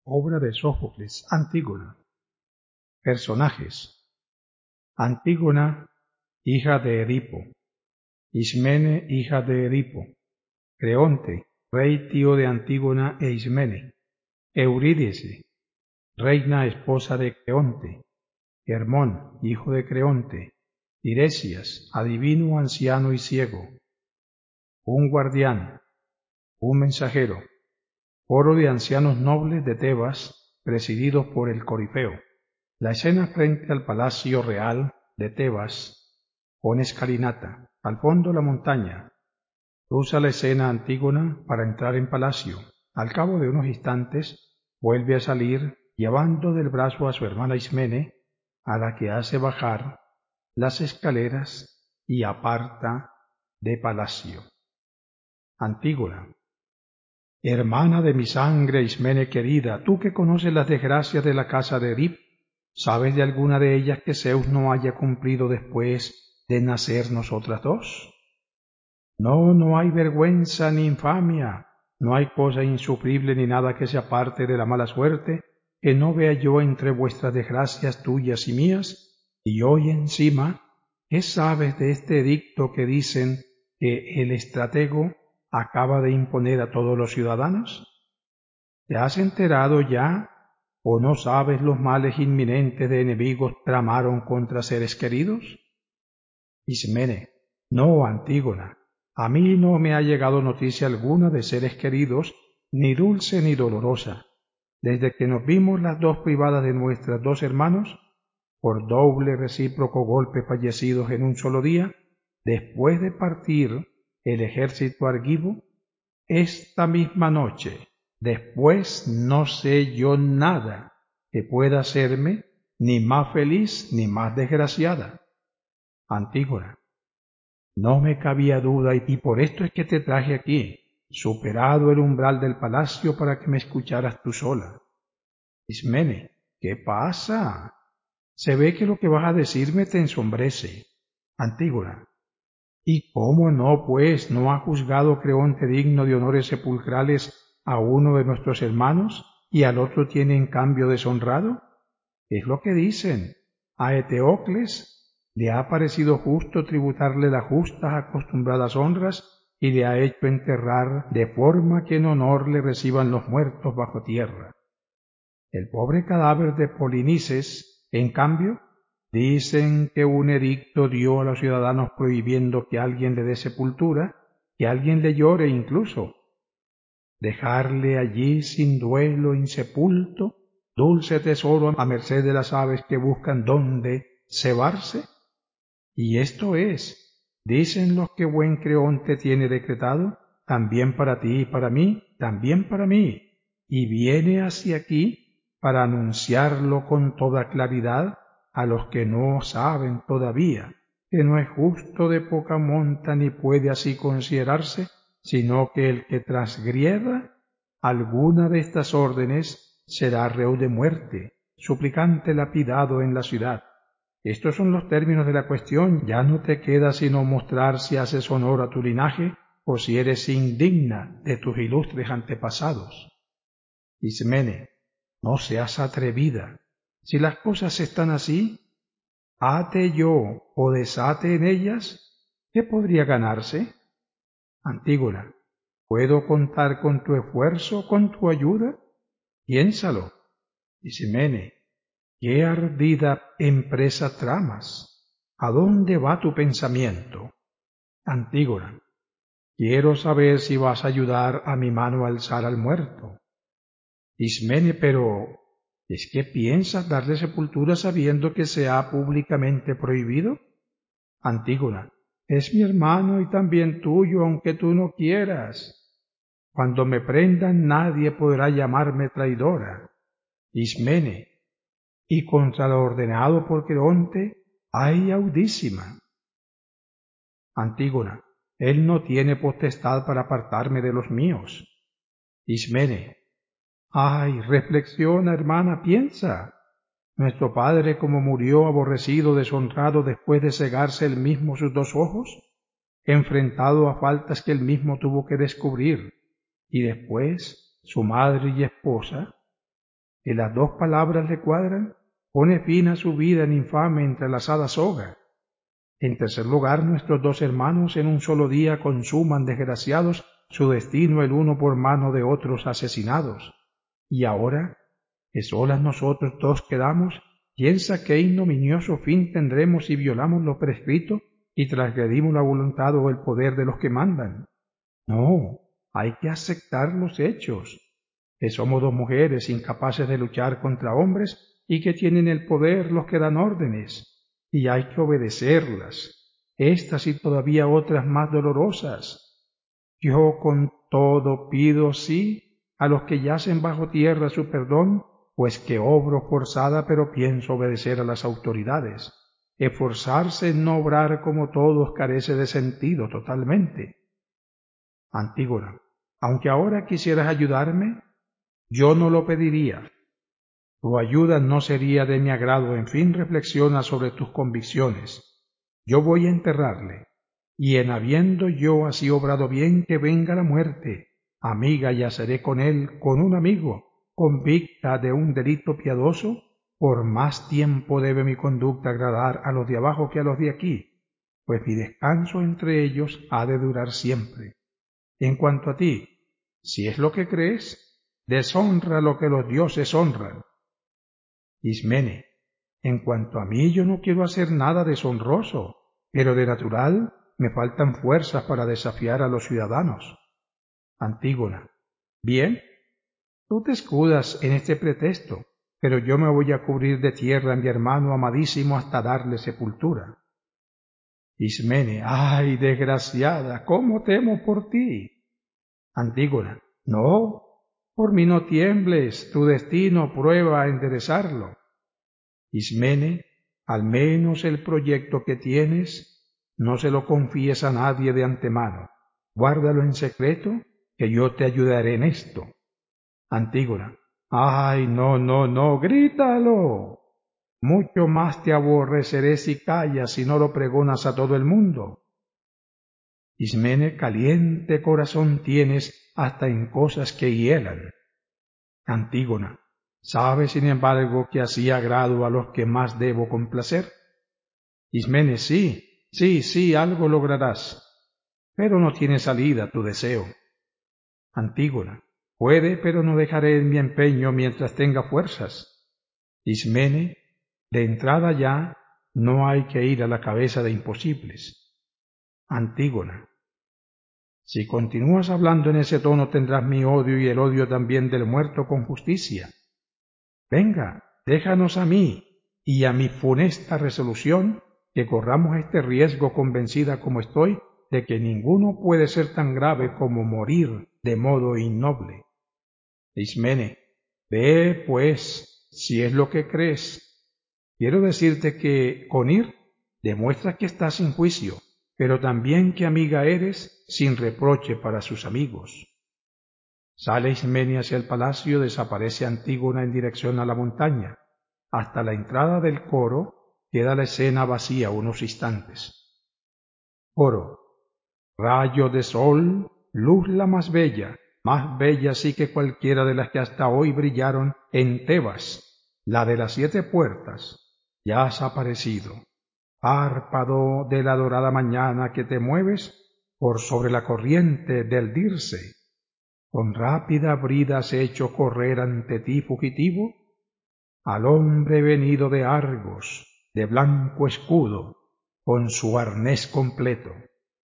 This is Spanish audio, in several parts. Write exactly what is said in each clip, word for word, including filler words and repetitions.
Obra de Sófocles, Antígona. Personajes: Antígona, hija de Edipo; Ismene, hija de Edipo; Creonte, rey tío de Antígona e Ismene; Eurídice, reina esposa de Creonte; Hermón, hijo de Creonte; Tiresias, adivino anciano y ciego. Un guardián, un mensajero, coro de ancianos nobles de Tebas, presididos por el Corifeo. La escena frente al palacio real de Tebas, con escalinata, al fondo la montaña. Cruza la escena Antígona para entrar en palacio. Al cabo de unos instantes vuelve a salir llevando del brazo a su hermana Ismene, a la que hace bajar las escaleras y aparta de palacio. Antígona: hermana de mi sangre, Ismene querida, tú que conoces las desgracias de la casa de Edipo, ¿sabes de alguna de ellas que Zeus no haya cumplido después de nacer nosotras dos? No, no hay vergüenza ni infamia, no hay cosa insufrible ni nada que se aparte de la mala suerte que no vea yo entre vuestras desgracias tuyas y mías. Y hoy encima, ¿qué sabes de este edicto que dicen que el estratego acaba de imponer a todos los ciudadanos? ¿Te has enterado ya, o no sabes los males inminentes de enemigos tramaron contra seres queridos? Ismene: no, Antígona, a mí no me ha llegado noticia alguna de seres queridos, ni dulce ni dolorosa. Desde que nos vimos las dos privadas de nuestros dos hermanos, por doble recíproco golpe fallecidos en un solo día, después de partir el ejército argivo, esta misma noche, después no sé yo nada que pueda hacerme ni más feliz ni más desgraciada. Antígona: no me cabía duda y por esto es que te traje aquí, superado el umbral del palacio para que me escucharas tú sola. Ismene: ¿qué pasa? Se ve que lo que vas a decirme te ensombrece. Antígona: ¿y cómo no, pues, no ha juzgado Creonte digno de honores sepulcrales a uno de nuestros hermanos y al otro tiene en cambio deshonrado? Es lo que dicen. A Eteocles le ha parecido justo tributarle las justas acostumbradas honras y le ha hecho enterrar de forma que en honor le reciban los muertos bajo tierra. El pobre cadáver de Polinices, en cambio, dicen que un edicto dio a los ciudadanos prohibiendo que alguien le dé sepultura, que alguien le llore incluso. Dejarle allí sin duelo, insepulto, dulce tesoro a merced de las aves que buscan dónde cebarse. Y esto es, dicen los que buen Creonte tiene decretado, también para ti y para mí, también para mí, y viene hacia aquí para anunciarlo con toda claridad a los que no saben todavía, que no es justo de poca monta ni puede así considerarse, sino que el que transgrieda alguna de estas órdenes será reo de muerte, suplicante lapidado en la ciudad. Estos son los términos de la cuestión. Ya no te queda sino mostrar si haces honor a tu linaje o si eres indigna de tus ilustres antepasados. Ismene: no seas atrevida. Si las cosas están así, ate yo o desate en ellas, ¿qué podría ganarse? Antígona: ¿puedo contar con tu esfuerzo, con tu ayuda? Piénsalo. Ismene: ¿qué ardida empresa tramas? ¿A dónde va tu pensamiento? Antígona: quiero saber si vas a ayudar a mi mano a alzar al muerto. Ismene: pero ¿es que piensas darle sepultura sabiendo que se ha públicamente prohibido? Antígona: es mi hermano y también tuyo, aunque tú no quieras. Cuando me prendan nadie podrá llamarme traidora. Ismene: y contra lo ordenado por Creonte, ¡ay, audísima! Antígona: él no tiene potestad para apartarme de los míos. Ismene: ¡ay, reflexiona, hermana, piensa! Nuestro padre, como murió aborrecido, deshonrado, después de cegarse él mismo sus dos ojos, enfrentado a faltas que él mismo tuvo que descubrir, y después su madre y esposa, que las dos palabras le cuadran, pone fin a su vida en infame entrelazada soga. En tercer lugar, nuestros dos hermanos en un solo día consuman, desgraciados, su destino el uno por mano de otros asesinados. Y ahora, que solas nosotros dos quedamos, piensa qué ignominioso fin tendremos si violamos lo prescrito y transgredimos la voluntad o el poder de los que mandan. No, hay que aceptar los hechos, que somos dos mujeres incapaces de luchar contra hombres y que tienen el poder los que dan órdenes, y hay que obedecerlas, estas y todavía otras más dolorosas. Yo con todo pido sí a los que yacen bajo tierra su perdón, pues que obro forzada pero pienso obedecer a las autoridades. Esforzarse en no obrar como todos carece de sentido totalmente. Antígona, aunque ahora quisieras ayudarme, yo no lo pediría. Tu ayuda no sería de mi agrado, en fin, reflexiona sobre tus convicciones. Yo voy a enterrarle, y en habiendo yo así obrado bien, que venga la muerte, amiga yaceré con él, con un amigo, convicta de un delito piadoso, por más tiempo debe mi conducta agradar a los de abajo que a los de aquí, pues mi descanso entre ellos ha de durar siempre. En cuanto a ti, si es lo que crees, deshonra lo que los dioses honran. Ismene, en cuanto a mí yo no quiero hacer nada deshonroso, pero de natural me faltan fuerzas para desafiar a los ciudadanos. Antígona, bien, tú te escudas en este pretexto, pero yo me voy a cubrir de tierra a mi hermano amadísimo hasta darle sepultura. Ismene, ay, desgraciada, cómo temo por ti. Antígona, no, por mí no tiembles, tu destino prueba a enderezarlo. Ismene, al menos el proyecto que tienes, no se lo confíes a nadie de antemano, guárdalo en secreto, que yo te ayudaré en esto. Antígona, ay, no, no, no, grítalo. Mucho más te aborreceré si callas y no lo pregonas a todo el mundo. Ismene, caliente corazón tienes hasta en cosas que hielan. Antígona, ¿sabes sin embargo que así agrado a los que más debo complacer? Ismene, sí, sí, sí, algo lograrás, pero no tiene salida tu deseo. Antígona, puede, pero no dejaré mi empeño mientras tenga fuerzas. Ismene, de entrada ya no hay que ir a la cabeza de imposibles. Antígona, si continúas hablando en ese tono tendrás mi odio y el odio también del muerto con justicia. Venga, déjanos a mí y a mi funesta resolución que corramos este riesgo convencida como estoy de que ninguno puede ser tan grave como morir de modo innoble. Ismene, ve pues, si es lo que crees. Quiero decirte que con ir demuestras que estás sin juicio, pero también que amiga eres sin reproche para sus amigos. Sale Ismene hacia el palacio, desaparece Antígona en dirección a la montaña. Hasta la entrada del coro queda la escena vacía unos instantes. Coro. Rayo de sol, luz la más bella, más bella sí que cualquiera de las que hasta hoy brillaron en Tebas, la de las siete puertas, ya has aparecido. Párpado de la dorada mañana que te mueves por sobre la corriente del Dirce. Con rápida brida has hecho correr ante ti fugitivo al hombre venido de Argos, de blanco escudo, con su arnés completo.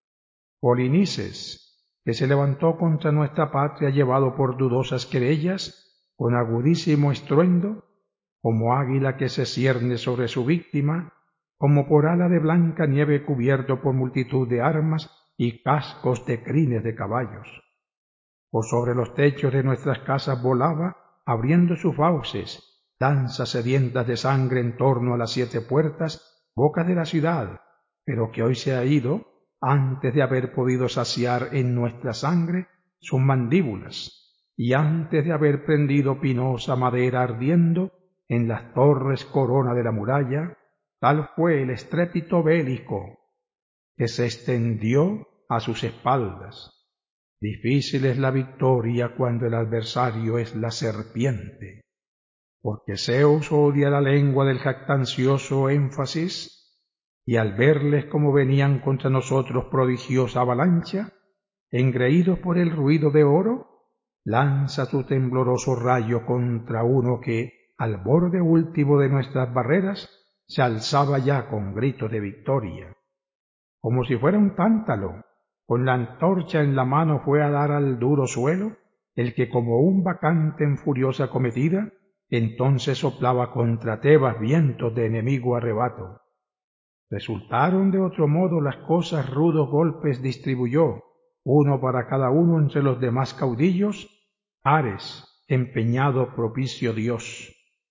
Polinices, que se levantó contra nuestra patria llevado por dudosas querellas, con agudísimo estruendo, como águila que se cierne sobre su víctima, como por ala de blanca nieve cubierto por multitud de armas y cascos de crines de caballos. Por sobre los techos de nuestras casas volaba, abriendo sus fauces, danzas sedientas de sangre en torno a las siete puertas, bocas de la ciudad, pero que hoy se ha ido, antes de haber podido saciar en nuestra sangre sus mandíbulas, y antes de haber prendido pinosa madera ardiendo en las torres corona de la muralla, tal fue el estrépito bélico que se extendió a sus espaldas. Difícil es la victoria cuando el adversario es la serpiente. porque Zeus odia la lengua del jactancioso énfasis, y al verles como venían contra nosotros prodigiosa avalancha, engreídos por el ruido de oro, lanza su tembloroso rayo contra uno que, al borde último de nuestras barreras, se alzaba ya con grito de victoria. Como si fuera un tántalo, con la antorcha en la mano fue a dar al duro suelo, el que como un bacante en furiosa cometida, entonces soplaba contra Tebas vientos de enemigo arrebato. Resultaron de otro modo las cosas, rudos golpes distribuyó, uno para cada uno entre los demás caudillos, Ares, empeñado propicio Dios.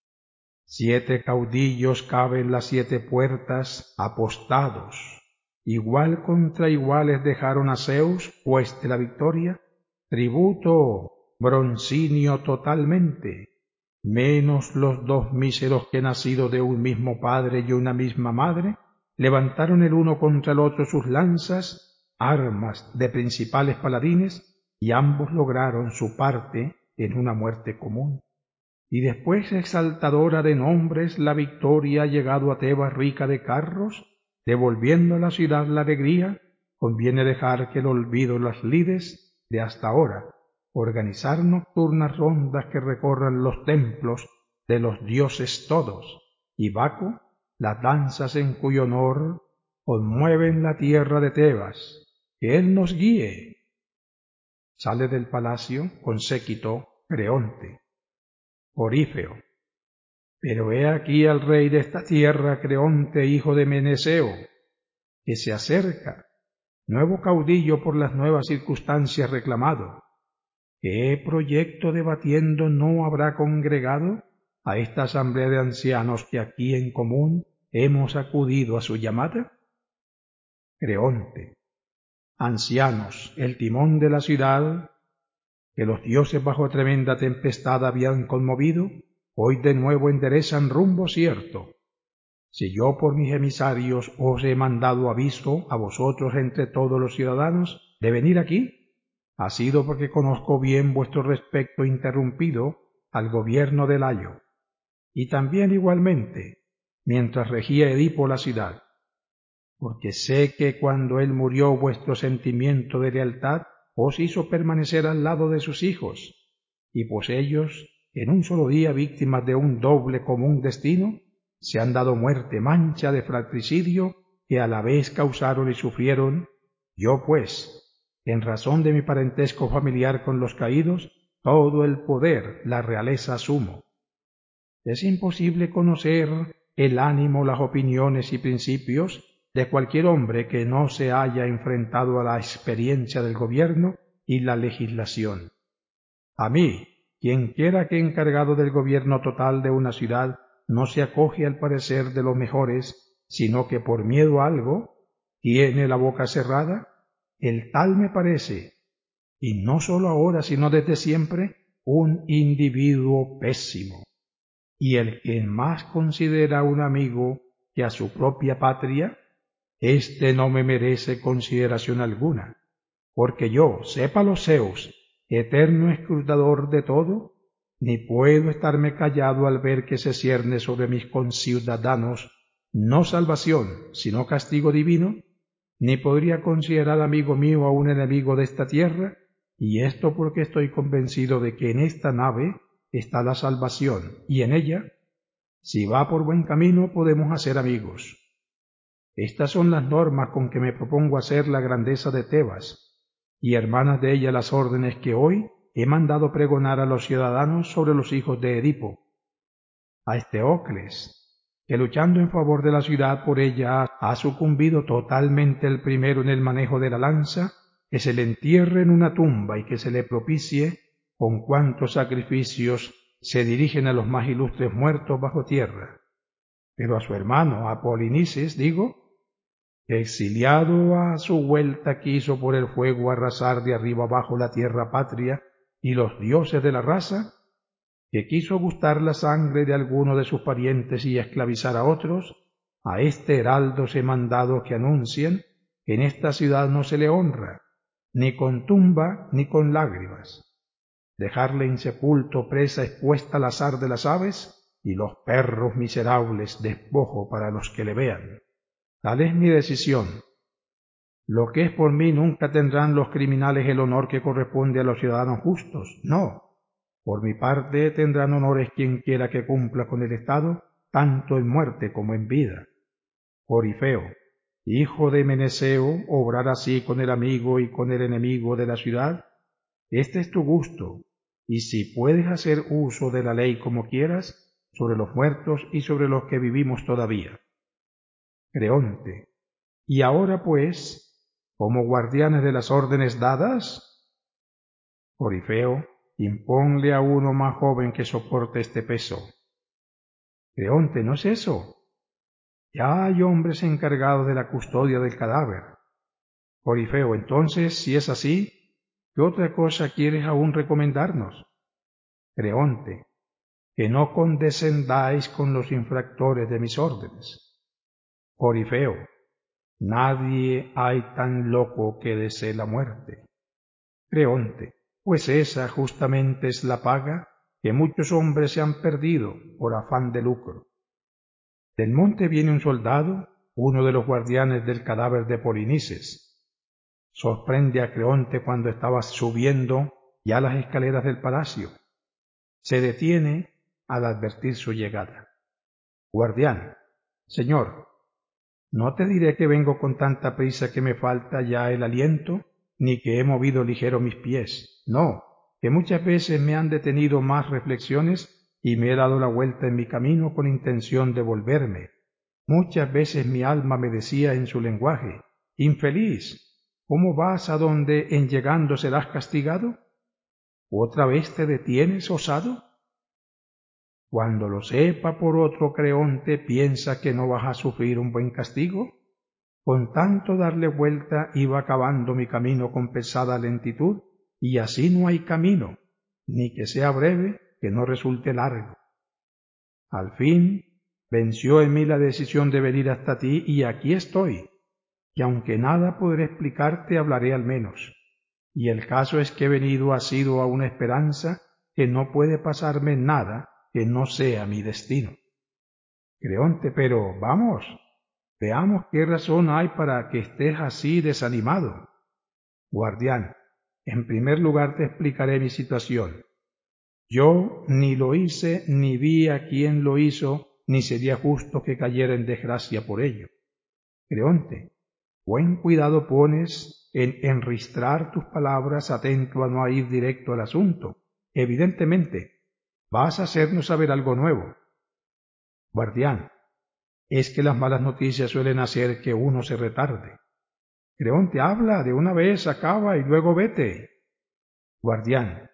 Siete caudillos caben las siete puertas apostados, igual contra iguales dejaron a Zeus, juez de la victoria, tributo broncíneo totalmente, menos los dos míseros que nacidos de un mismo padre y una misma madre, levantaron el uno contra el otro sus lanzas, armas de principales paladines, y ambos lograron su parte en una muerte común. Y después exaltadora de nombres la victoria ha llegado a Tebas rica de carros, devolviendo a la ciudad la alegría, conviene dejar que el olvido las lides de hasta ahora, organizar nocturnas rondas que recorran los templos de los dioses todos, y Baco, las danzas en cuyo honor conmueven la tierra de Tebas, que él nos guíe. Sale del palacio con séquito Creonte. Orifeo. Pero he aquí al rey de esta tierra, Creonte, hijo de Meneceo, que se acerca, nuevo caudillo por las nuevas circunstancias reclamado. ¿Qué proyecto debatiendo no habrá congregado a esta asamblea de ancianos que aquí en común hemos acudido a su llamada? Creonte. Ancianos, el timón de la ciudad, que los dioses bajo tremenda tempestad habían conmovido, hoy de nuevo enderezan rumbo cierto. Si yo por mis emisarios os he mandado aviso a vosotros entre todos los ciudadanos de venir aquí, ha sido porque conozco bien vuestro respecto interrumpido al gobierno de Layo, y también igualmente, mientras regía Edipo la ciudad, porque sé que cuando él murió vuestro sentimiento de lealtad os hizo permanecer al lado de sus hijos, y pues ellos, en un solo día víctimas de un doble común destino, se han dado muerte mancha de fratricidio que a la vez causaron y sufrieron, yo pues, en razón de mi parentesco familiar con los caídos, todo el poder, la realeza asumo. Es imposible conocer el ánimo, las opiniones y principios de cualquier hombre que no se haya enfrentado a la experiencia del gobierno y la legislación. A mí, quien quiera que encargado del gobierno total de una ciudad no se acoge al parecer de los mejores, sino que por miedo a algo tiene la boca cerrada, el tal me parece, y no sólo ahora sino desde siempre, un individuo pésimo. Y el que más considera a un amigo que a su propia patria, éste no me merece consideración alguna, porque yo, sépalo Zeus, eterno escrutador de todo, ni puedo estarme callado al ver que se cierne sobre mis conciudadanos no salvación, sino castigo divino, ni podría considerar amigo mío a un enemigo de esta tierra, y esto porque estoy convencido de que en esta nave está la salvación, y en ella, si va por buen camino, podemos hacer amigos. Estas son las normas con que me propongo hacer la grandeza de Tebas, y hermanas de ella las órdenes que hoy he mandado pregonar a los ciudadanos sobre los hijos de Edipo. A Esteocles, que luchando en favor de la ciudad por ella ha sucumbido totalmente el primero en el manejo de la lanza, que se le entierre en una tumba y que se le propicie con cuantos sacrificios se dirigen a los más ilustres muertos bajo tierra. Pero a su hermano, a Polinices, digo, exiliado a su vuelta quiso por el fuego arrasar de arriba abajo la tierra patria y los dioses de la raza, que quiso gustar la sangre de alguno de sus parientes y esclavizar a otros, a este heraldo he mandado que anuncien que en esta ciudad no se le honra, ni con tumba ni con lágrimas. Dejarle insepulto, presa expuesta al azar de las aves, y los perros miserables despojo para los que le vean. Tal es mi decisión. Lo que es por mí nunca tendrán los criminales el honor que corresponde a los ciudadanos justos, no. Por mi parte tendrán honores quien quiera que cumpla con el Estado, tanto en muerte como en vida. Corifeo, hijo de Meneceo, obrar así con el amigo y con el enemigo de la ciudad, este es tu gusto, y si puedes hacer uso de la ley como quieras, sobre los muertos y sobre los que vivimos todavía. Creonte, y ahora pues, como guardianes de las órdenes dadas, Corifeo, imponle a uno más joven que soporte este peso. Creonte, ¿no es eso? Ya hay hombres encargados de la custodia del cadáver. Corifeo, entonces, si es así, ¿qué otra cosa quieres aún recomendarnos? Creonte, que no condescendáis con los infractores de mis órdenes. Corifeo, nadie hay tan loco que desee la muerte. Creonte, pues esa justamente es la paga que muchos hombres se han perdido por afán de lucro. Del monte viene un soldado, uno de los guardianes del cadáver de Polinices. Sorprende a Creonte cuando estaba subiendo ya las escaleras del palacio. Se detiene al advertir su llegada. Guardián, señor, no te diré que vengo con tanta prisa que me falta ya el aliento, ni que he movido ligero mis pies. No, que muchas veces me han detenido más reflexiones y me he dado la vuelta en mi camino con intención de volverme. Muchas veces mi alma me decía en su lenguaje, infeliz, ¿cómo vas a donde en llegando serás castigado? ¿Otra vez te detienes, osado? Cuando lo sepa por otro Creonte, ¿piensa que no vas a sufrir un buen castigo? Con tanto darle vuelta iba acabando mi camino con pesada lentitud, y así no hay camino, ni que sea breve, que no resulte largo. Al fin, venció en mí la decisión de venir hasta ti, y aquí estoy, que aunque nada podré explicarte, hablaré al menos. Y el caso es que he venido asido a una esperanza que no puede pasarme nada que no sea mi destino. Creonte, pero vamos, veamos qué razón hay para que estés así desanimado. Guardián, en primer lugar te explicaré mi situación. Yo ni lo hice, ni vi a quién lo hizo, ni sería justo que cayera en desgracia por ello. Creonte, buen cuidado pones en enristrar tus palabras atento a no ir directo al asunto. Evidentemente, vas a hacernos saber algo nuevo. Guardián, es que las malas noticias suelen hacer que uno se retarde. Creonte, habla, de una vez acaba y luego vete. Guardián,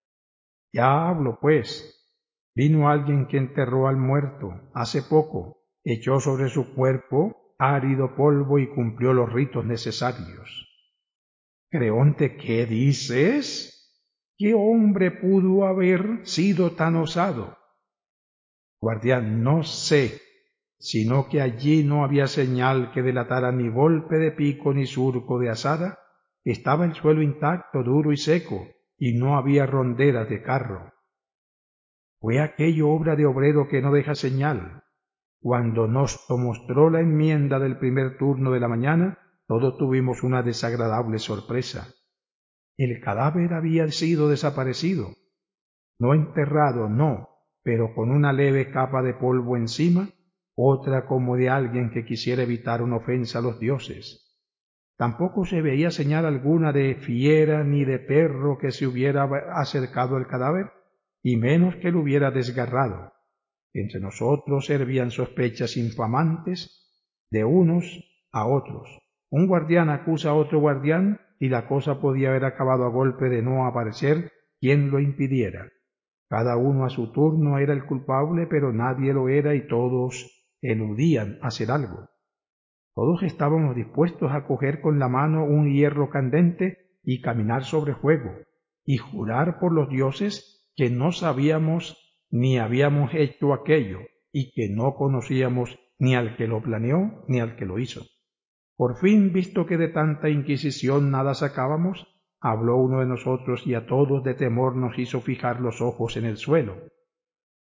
ya hablo pues. Vino alguien que enterró al muerto hace poco, echó sobre su cuerpo árido polvo y cumplió los ritos necesarios. Creonte, ¿qué dices? ¿Qué hombre pudo haber sido tan osado? Guardián, no sé, sino que allí no había señal que delatara ni golpe de pico ni surco de azada, estaba el suelo intacto, duro y seco, y no había ronderas de carro. Fue aquello obra de obrero que no deja señal. Cuando nos mostró la enmienda del primer turno de la mañana, todos tuvimos una desagradable sorpresa. El cadáver había sido desaparecido, no enterrado, no, pero con una leve capa de polvo encima, otra como de alguien que quisiera evitar una ofensa a los dioses. Tampoco se veía señal alguna de fiera ni de perro que se hubiera acercado al cadáver, y menos que lo hubiera desgarrado. Entre nosotros hervían sospechas infamantes de unos a otros. Un guardián acusa a otro guardián y la cosa podía haber acabado a golpe de no aparecer quien lo impidiera. Cada uno a su turno era el culpable, pero nadie lo era y todos eludían hacer algo. Todos estábamos dispuestos a coger con la mano un hierro candente y caminar sobre fuego, y jurar por los dioses que no sabíamos ni habíamos hecho aquello, y que no conocíamos ni al que lo planeó ni al que lo hizo. Por fin, visto que de tanta inquisición nada sacábamos, habló uno de nosotros y a todos de temor nos hizo fijar los ojos en el suelo.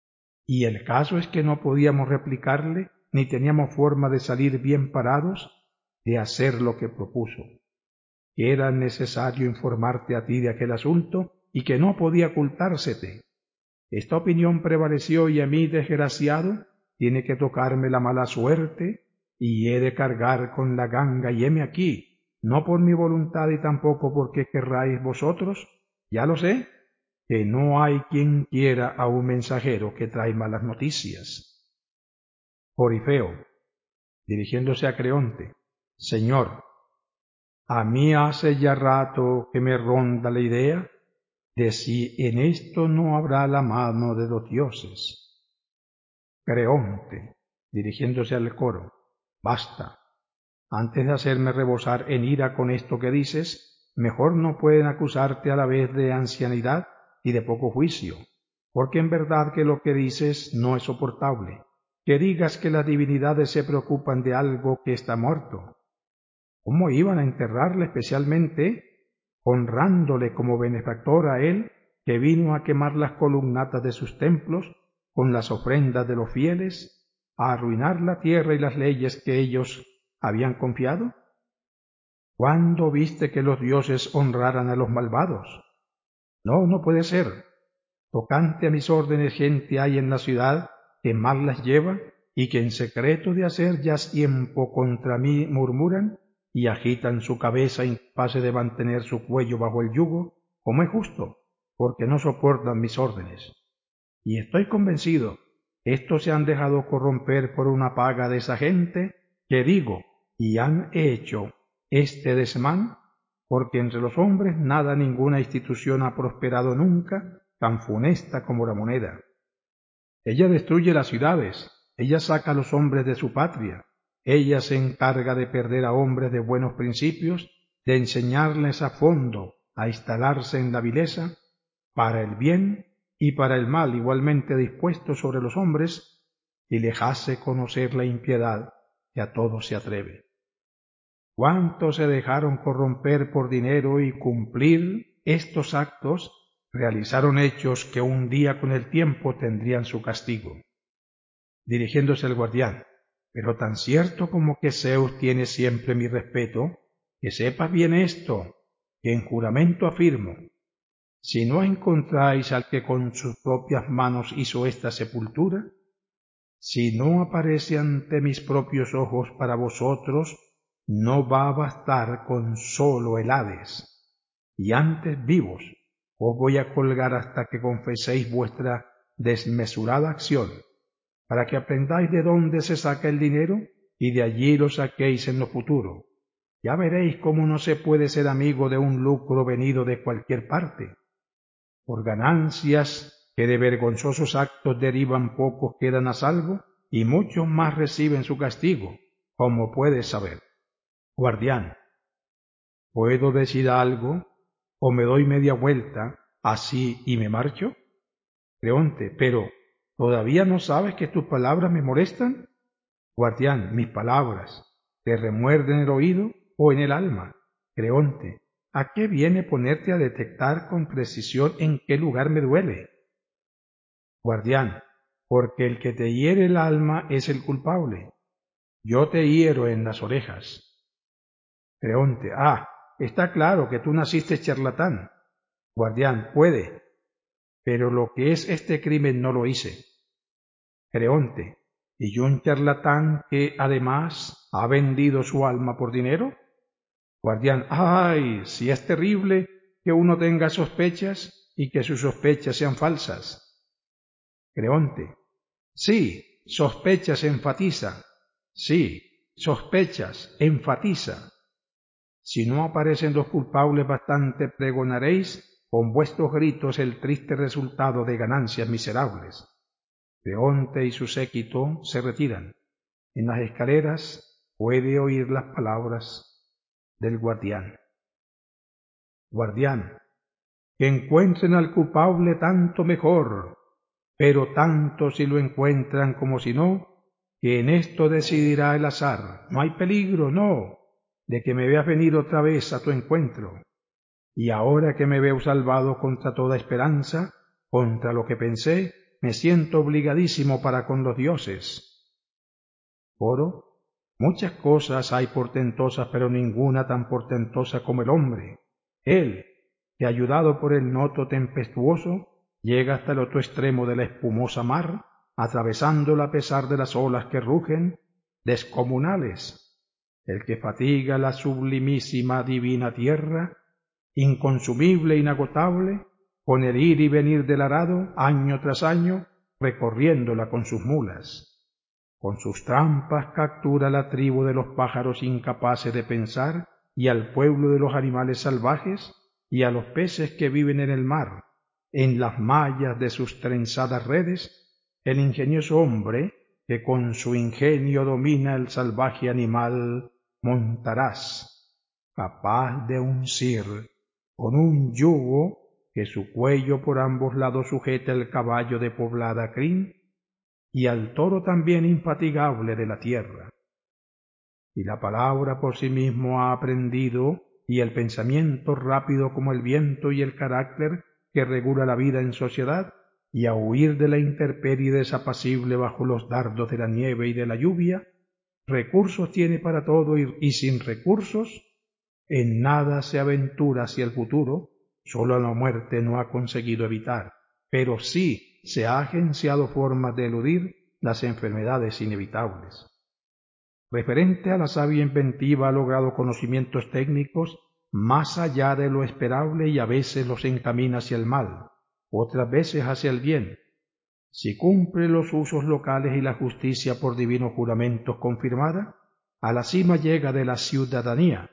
y el caso es que no podíamos replicarle, ni teníamos forma de salir bien parados de hacer lo que propuso. Que era necesario informarte a ti de aquel asunto y que no podía ocultársete. Esta opinión prevaleció y a mí, desgraciado, tiene que tocarme la mala suerte y he de cargar con la ganga y heme aquí, no por mi voluntad y tampoco porque querráis vosotros, ya lo sé, que no hay quien quiera a un mensajero que trae malas noticias. Corifeo, dirigiéndose a Creonte, Señor, a mí hace ya rato que me ronda la idea de si en esto no habrá la mano de los dioses. Creonte, dirigiéndose al coro, basta. Antes de hacerme rebosar en ira con esto que dices, mejor no pueden acusarte a la vez de ancianidad y de poco juicio, porque en verdad que lo que dices no es soportable, que digas que las divinidades se preocupan de algo que está muerto. ¿Cómo iban a enterrarle especialmente, honrándole como benefactor a él, que vino a quemar las columnatas de sus templos con las ofrendas de los fieles, a arruinar la tierra y las leyes que ellos habían confiado? ¿Cuándo viste que los dioses honraran a los malvados? No, no puede ser. Tocante a mis órdenes gente hay en la ciudad que mal las lleva y que en secreto de hacer ya tiempo contra mí murmuran y agitan su cabeza incapaces de mantener su cuello bajo el yugo, como es justo, porque no soportan mis órdenes. Y estoy convencido, estos se han dejado corromper por una paga de esa gente que digo, y han hecho este desmán, porque entre los hombres nada ninguna institución ha prosperado nunca tan funesta como la moneda. Ella destruye las ciudades, ella saca a los hombres de su patria, ella se encarga de perder a hombres de buenos principios, de enseñarles a fondo a instalarse en la vileza, para el bien y para el mal igualmente dispuesto sobre los hombres, y les hace conocer la impiedad que a todos se atreve. ¿Cuántos se dejaron corromper por dinero y cumplir estos actos? Realizaron hechos que un día con el tiempo tendrían su castigo. Dirigiéndose al guardián, pero tan cierto como que Zeus tiene siempre mi respeto, que sepas bien esto, que en juramento afirmo, si no encontráis al que con sus propias manos hizo esta sepultura, si no aparece ante mis propios ojos para vosotros, no va a bastar con solo el Hades, y antes vivos os voy a colgar hasta que confeséis vuestra desmesurada acción, para que aprendáis de dónde se saca el dinero y de allí lo saquéis en lo futuro. Ya veréis cómo no se puede ser amigo de un lucro venido de cualquier parte. Por ganancias que de vergonzosos actos derivan pocos quedan a salvo y muchos más reciben su castigo, como puedes saber. Guardián, ¿puedo decir algo o me doy media vuelta así y me marcho? Creonte, pero ¿todavía no sabes que tus palabras me molestan? Guardián, mis palabras, ¿te remuerden el oído o en el alma? Creonte, ¿a qué viene ponerte a detectar con precisión en qué lugar me duele? Guardián, porque el que te hiere el alma es el culpable. Yo te hiero en las orejas. Creonte, ah, está claro que tú naciste charlatán. Guardián, puede, pero lo que es este crimen no lo hice. Creonte, ¿y un charlatán que además ha vendido su alma por dinero? Guardián, ay, si es terrible que uno tenga sospechas y que sus sospechas sean falsas. Creonte, sí, sospechas enfatiza, sí, sospechas enfatiza. Si no aparecen los culpables bastante pregonaréis con vuestros gritos el triste resultado de ganancias miserables. Creonte y su séquito se retiran. En las escaleras puede oír las palabras del guardián. Guardián, que encuentren al culpable tanto mejor, pero tanto si lo encuentran como si no, que en esto decidirá el azar. No hay peligro, no, de que me veas venir otra vez a tu encuentro. Y ahora que me veo salvado contra toda esperanza, contra lo que pensé, me siento obligadísimo para con los dioses. Coro. Muchas cosas hay portentosas, pero ninguna tan portentosa como el hombre. Él, que ayudado por el noto tempestuoso, llega hasta el otro extremo de la espumosa mar, atravesándola a pesar de las olas que rugen, descomunales. El que fatiga la sublimísima divina tierra, inconsumible e inagotable, con el ir y venir del arado, año tras año, recorriéndola con sus mulas. Con sus trampas captura la tribu de los pájaros incapaces de pensar, y al pueblo de los animales salvajes, y a los peces que viven en el mar. En las mallas de sus trenzadas redes, el ingenioso hombre, que con su ingenio domina el salvaje animal, montarás, capaz de uncir, con un yugo que su cuello por ambos lados sujeta el caballo de poblada crin, y al toro también infatigable de la tierra. Y la palabra por sí mismo ha aprendido, y el pensamiento rápido como el viento y el carácter que regula la vida en sociedad, y a huir de la intemperie desapacible bajo los dardos de la nieve y de la lluvia, recursos tiene para todo y, y sin recursos, en nada se aventura hacia el futuro, sólo la muerte no ha conseguido evitar, pero sí se ha agenciado formas de eludir las enfermedades inevitables. Referente a la sabia inventiva ha logrado conocimientos técnicos más allá de lo esperable y a veces los encamina hacia el mal, otras veces hacia el bien. Si cumple los usos locales y la justicia por divinos juramentos confirmada, a la cima llega de la ciudadanía.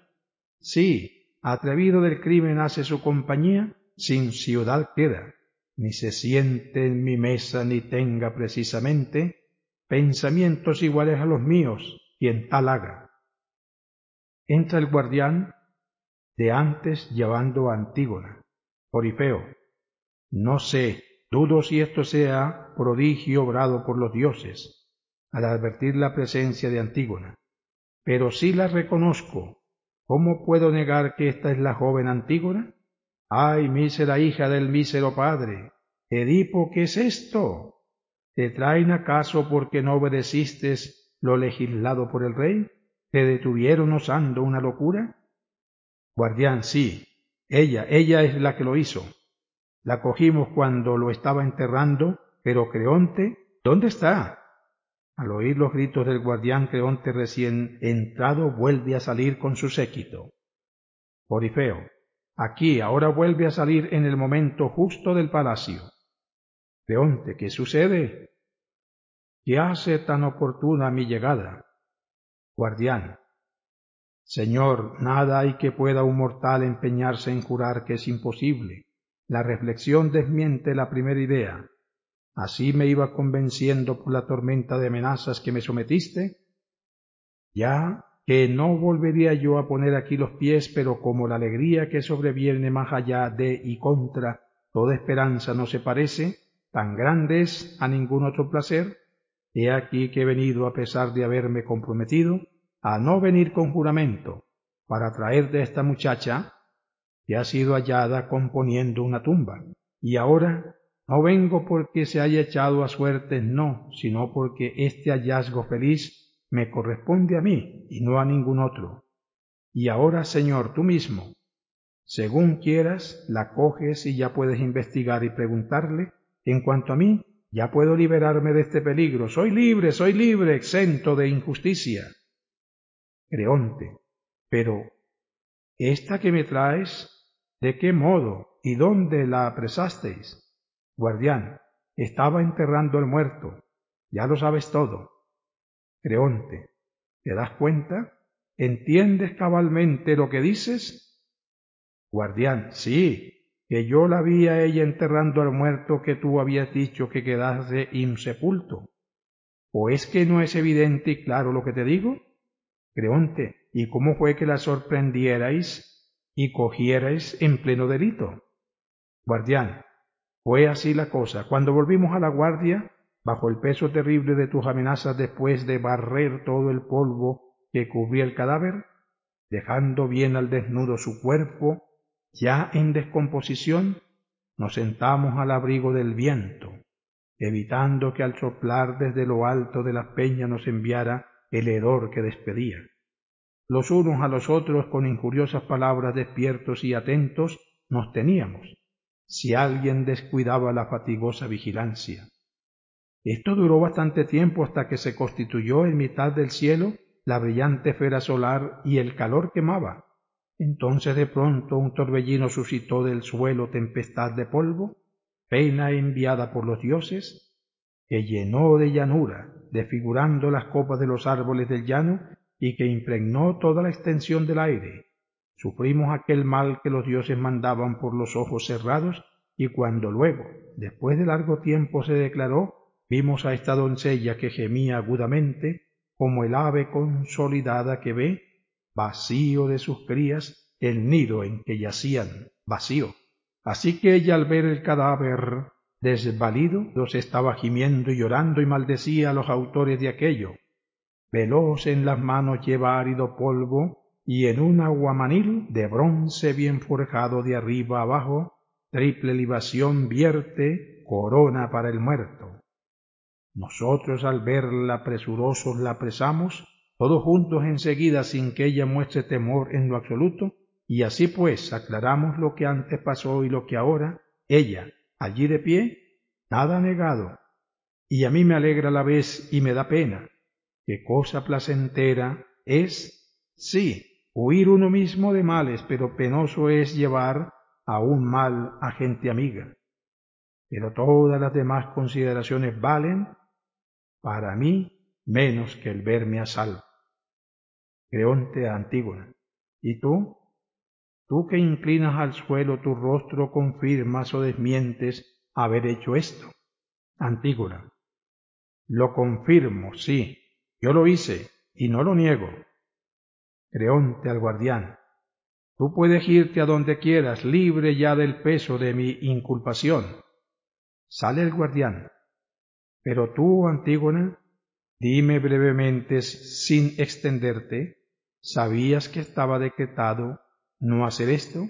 Sí, atrevido del crimen hace su compañía, sin ciudad queda, ni se siente en mi mesa ni tenga precisamente pensamientos iguales a los míos, quien tal haga. Entra el guardián de antes llevando a Antígona. Orifeo. No sé, dudo si esto sea prodigio obrado por los dioses, al advertir la presencia de Antígona. Pero sí la reconozco. ¿Cómo puedo negar que esta es la joven Antígona? ¡Ay, mísera hija del mísero padre! Edipo, ¿qué es esto? ¿Te traen acaso porque no obedeciste lo legislado por el rey? ¿Te detuvieron osando una locura? Guardián, sí, ella, ella es la que lo hizo. La cogimos cuando lo estaba enterrando, pero Creonte, ¿dónde está? Al oír los gritos del guardián, Creonte recién entrado vuelve a salir con su séquito. Orifeo, aquí, ahora vuelve a salir en el momento justo del palacio. Creonte, ¿qué sucede? ¿Qué hace tan oportuna mi llegada? Guardián, Señor, nada hay que pueda un mortal empeñarse en jurar que es imposible. La reflexión desmiente la primera idea. Así me iba convenciendo por la tormenta de amenazas que me sometiste. Ya que no volvería yo a poner aquí los pies, pero como la alegría que sobreviene más allá de y contra toda esperanza no se parece, tan grande es a ningún otro placer, he aquí que he venido a pesar de haberme comprometido a no venir con juramento, para traer de esta muchacha que ha sido hallada componiendo una tumba. Y ahora no vengo porque se haya echado a suertes, no, sino porque este hallazgo feliz me corresponde a mí y no a ningún otro. Y ahora, Señor, tú mismo, según quieras, la coges y ya puedes investigar y preguntarle. En cuanto a mí, ya puedo liberarme de este peligro. Soy libre, soy libre, exento de injusticia. Creonte, pero ¿esta que me traes, de qué modo y dónde la apresasteis? Guardián, estaba enterrando al muerto, ya lo sabes todo. Creonte, ¿te das cuenta? ¿Entiendes cabalmente lo que dices? Guardián, sí, que yo la vi a ella enterrando al muerto que tú habías dicho que quedase insepulto. ¿O es que no es evidente y claro lo que te digo? Creonte, ¿y cómo fue que la sorprendierais y cogierais en pleno delito? Guardián, fue así la cosa. Cuando volvimos a la guardia, bajo el peso terrible de tus amenazas después de barrer todo el polvo que cubría el cadáver, dejando bien al desnudo su cuerpo, ya en descomposición, nos sentamos al abrigo del viento. evitando que al soplar desde lo alto de las peñas nos enviara el hedor que despedía. Los unos a los otros con injuriosas palabras despiertos y atentos nos teníamos, si alguien descuidaba la fatigosa vigilancia. Esto duró bastante tiempo hasta que se constituyó en mitad del cielo la brillante esfera solar y el calor quemaba. Entonces de pronto un torbellino suscitó del suelo tempestad de polvo, pena enviada por los dioses, que llenó de llanura, desfigurando las copas de los árboles del llano y que impregnó toda la extensión del aire. Sufrimos aquel mal que los dioses mandaban por los ojos cerrados, y cuando luego, después de largo tiempo se declaró, vimos a esta doncella que gemía agudamente, como el ave consolidada que ve, vacío de sus crías, el nido en que yacían, vacío. Así que ella al ver el cadáver desvalido, los estaba gimiendo y llorando y maldecía a los autores de aquello. Veloz en las manos lleva árido polvo, y en un aguamanil de bronce bien forjado de arriba abajo, triple libación vierte, corona para el muerto. Nosotros al verla presurosos la apresamos, todos juntos enseguida sin que ella muestre temor en lo absoluto, y así pues aclaramos lo que antes pasó y lo que ahora, ella, allí de pie, nada ha negado, y a mí me alegra a la vez y me da pena. Qué cosa placentera es, sí, huir uno mismo de males, pero penoso es llevar a un mal a gente amiga. Pero todas las demás consideraciones valen, para mí, menos que el verme a salvo. Creonte a Antígona. ¿Y tú? Tú que inclinas al suelo tu rostro, ¿confirmas o desmientes haber hecho esto? Antígona. Lo confirmo, sí, yo lo hice, y no lo niego. Creonte al guardián. Tú puedes irte a donde quieras, libre ya del peso de mi inculpación. Sale el guardián. Pero tú, Antígona, dime brevemente, sin extenderte, ¿sabías que estaba decretado no hacer esto?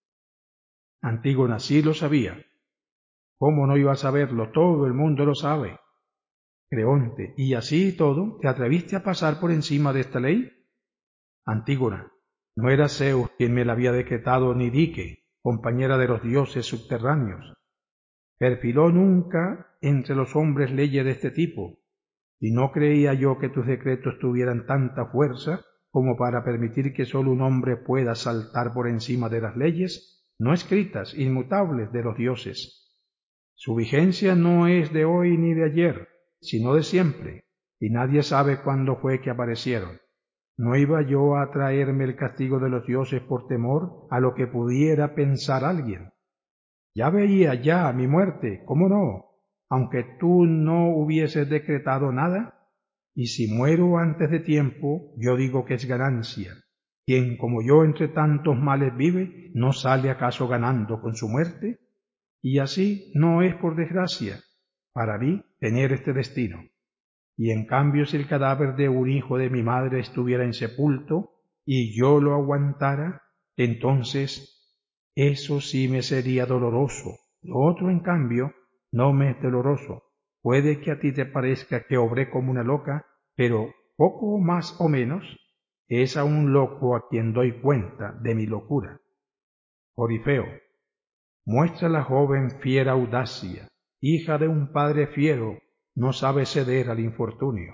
Antígona, sí lo sabía. ¿Cómo no iba a saberlo? Todo el mundo lo sabe. Creonte, ¿y así y todo te atreviste a pasar por encima de esta ley? Antígona, no era Zeus quien me la había decretado, ni Dike, compañera de los dioses subterráneos. Perfiló nunca entre los hombres leyes de este tipo, y no creía yo que tus decretos tuvieran tanta fuerza como para permitir que sólo un hombre pueda saltar por encima de las leyes no escritas, inmutables de los dioses. Su vigencia no es de hoy ni de ayer, sino de siempre, y nadie sabe cuándo fue que aparecieron. ¿No iba yo a traerme el castigo de los dioses por temor a lo que pudiera pensar alguien? Ya veía ya mi muerte, ¿cómo no? Aunque tú no hubieses decretado nada. Y si muero antes de tiempo, yo digo que es ganancia. Quien como yo entre tantos males vive, ¿no sale acaso ganando con su muerte? Y así no es por desgracia para mí tener este destino. Y en cambio si el cadáver de un hijo de mi madre estuviera insepulto y yo lo aguantara, entonces eso sí me sería doloroso. Lo otro, en cambio, no me es doloroso. Puede que a ti te parezca que obré como una loca, pero poco más o menos es a un loco a quien doy cuenta de mi locura. Orifeo, muestra la joven fiera audacia, hija de un padre fiero, no sabe ceder al infortunio.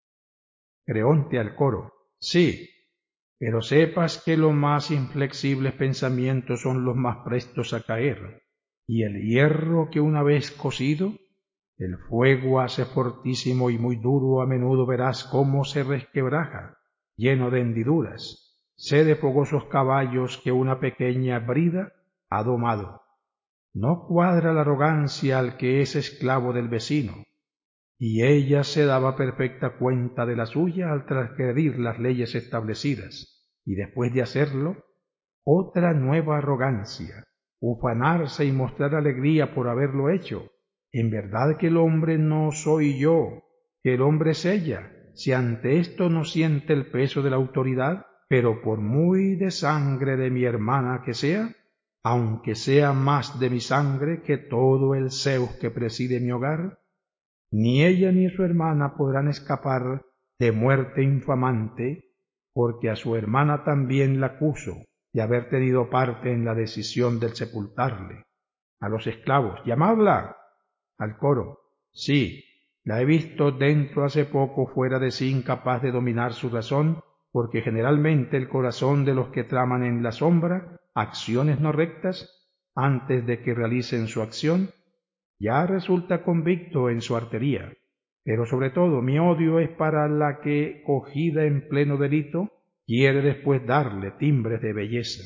Creonte al coro, sí, pero sepas que los más inflexibles pensamientos son los más prestos a caer, y el hierro que una vez cocido, el fuego hace fortísimo y muy duro, a menudo verás cómo se resquebraja, lleno de hendiduras, sé de fogosos caballos que una pequeña brida ha domado. No cuadra la arrogancia al que es esclavo del vecino, y ella se daba perfecta cuenta de la suya al transgredir las leyes establecidas, y después de hacerlo, otra nueva arrogancia, ufanarse y mostrar alegría por haberlo hecho. En verdad que el hombre no soy yo, que el hombre es ella, si ante esto no siente el peso de la autoridad, pero por muy de sangre de mi hermana que sea, aunque sea más de mi sangre que todo el Zeus que preside mi hogar, ni ella ni su hermana podrán escapar de muerte infamante, porque a su hermana también la acuso de haber tenido parte en la decisión del sepultarle. A los esclavos, llamadla. Al coro, sí, la he visto dentro hace poco fuera de sí, incapaz de dominar su razón, porque generalmente el corazón de los que traman en la sombra acciones no rectas, antes de que realicen su acción, ya resulta convicto en su artería. Pero sobre todo mi odio es para la que, cogida en pleno delito, quiere después darle timbres de belleza.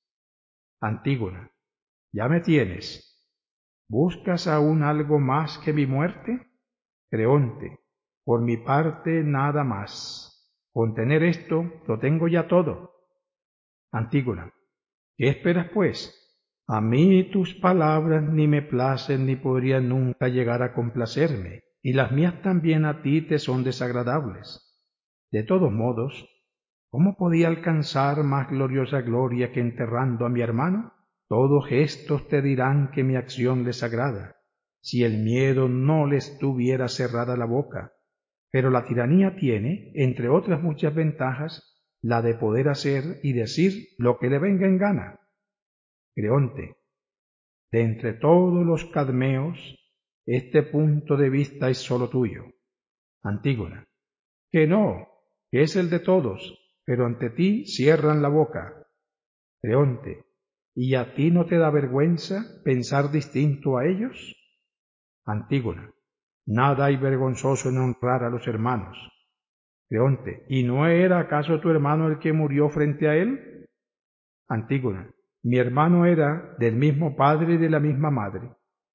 Antígona, ya me tienes. ¿Buscas aún algo más que mi muerte? Creonte, por mi parte nada más. Con tener esto lo tengo ya todo. Antígona, ¿qué esperas pues? A mí tus palabras ni me placen ni podrían nunca llegar a complacerme, y las mías también a ti te son desagradables. De todos modos, ¿cómo podía alcanzar más gloriosa gloria que enterrando a mi hermano? Todos estos te dirán que mi acción les agrada, si el miedo no les tuviera cerrada la boca. Pero la tiranía tiene, entre otras muchas ventajas, la de poder hacer y decir lo que le venga en gana. Creonte, de entre todos los cadmeos, este punto de vista es sólo tuyo. Antígona, que no, que es el de todos, pero ante ti cierran la boca. Creonte, ¿y a ti no te da vergüenza pensar distinto a ellos? Antígona, nada hay vergonzoso en honrar a los hermanos. Creonte, ¿y no era acaso tu hermano el que murió frente a él? Antígona, mi hermano era del mismo padre y de la misma madre.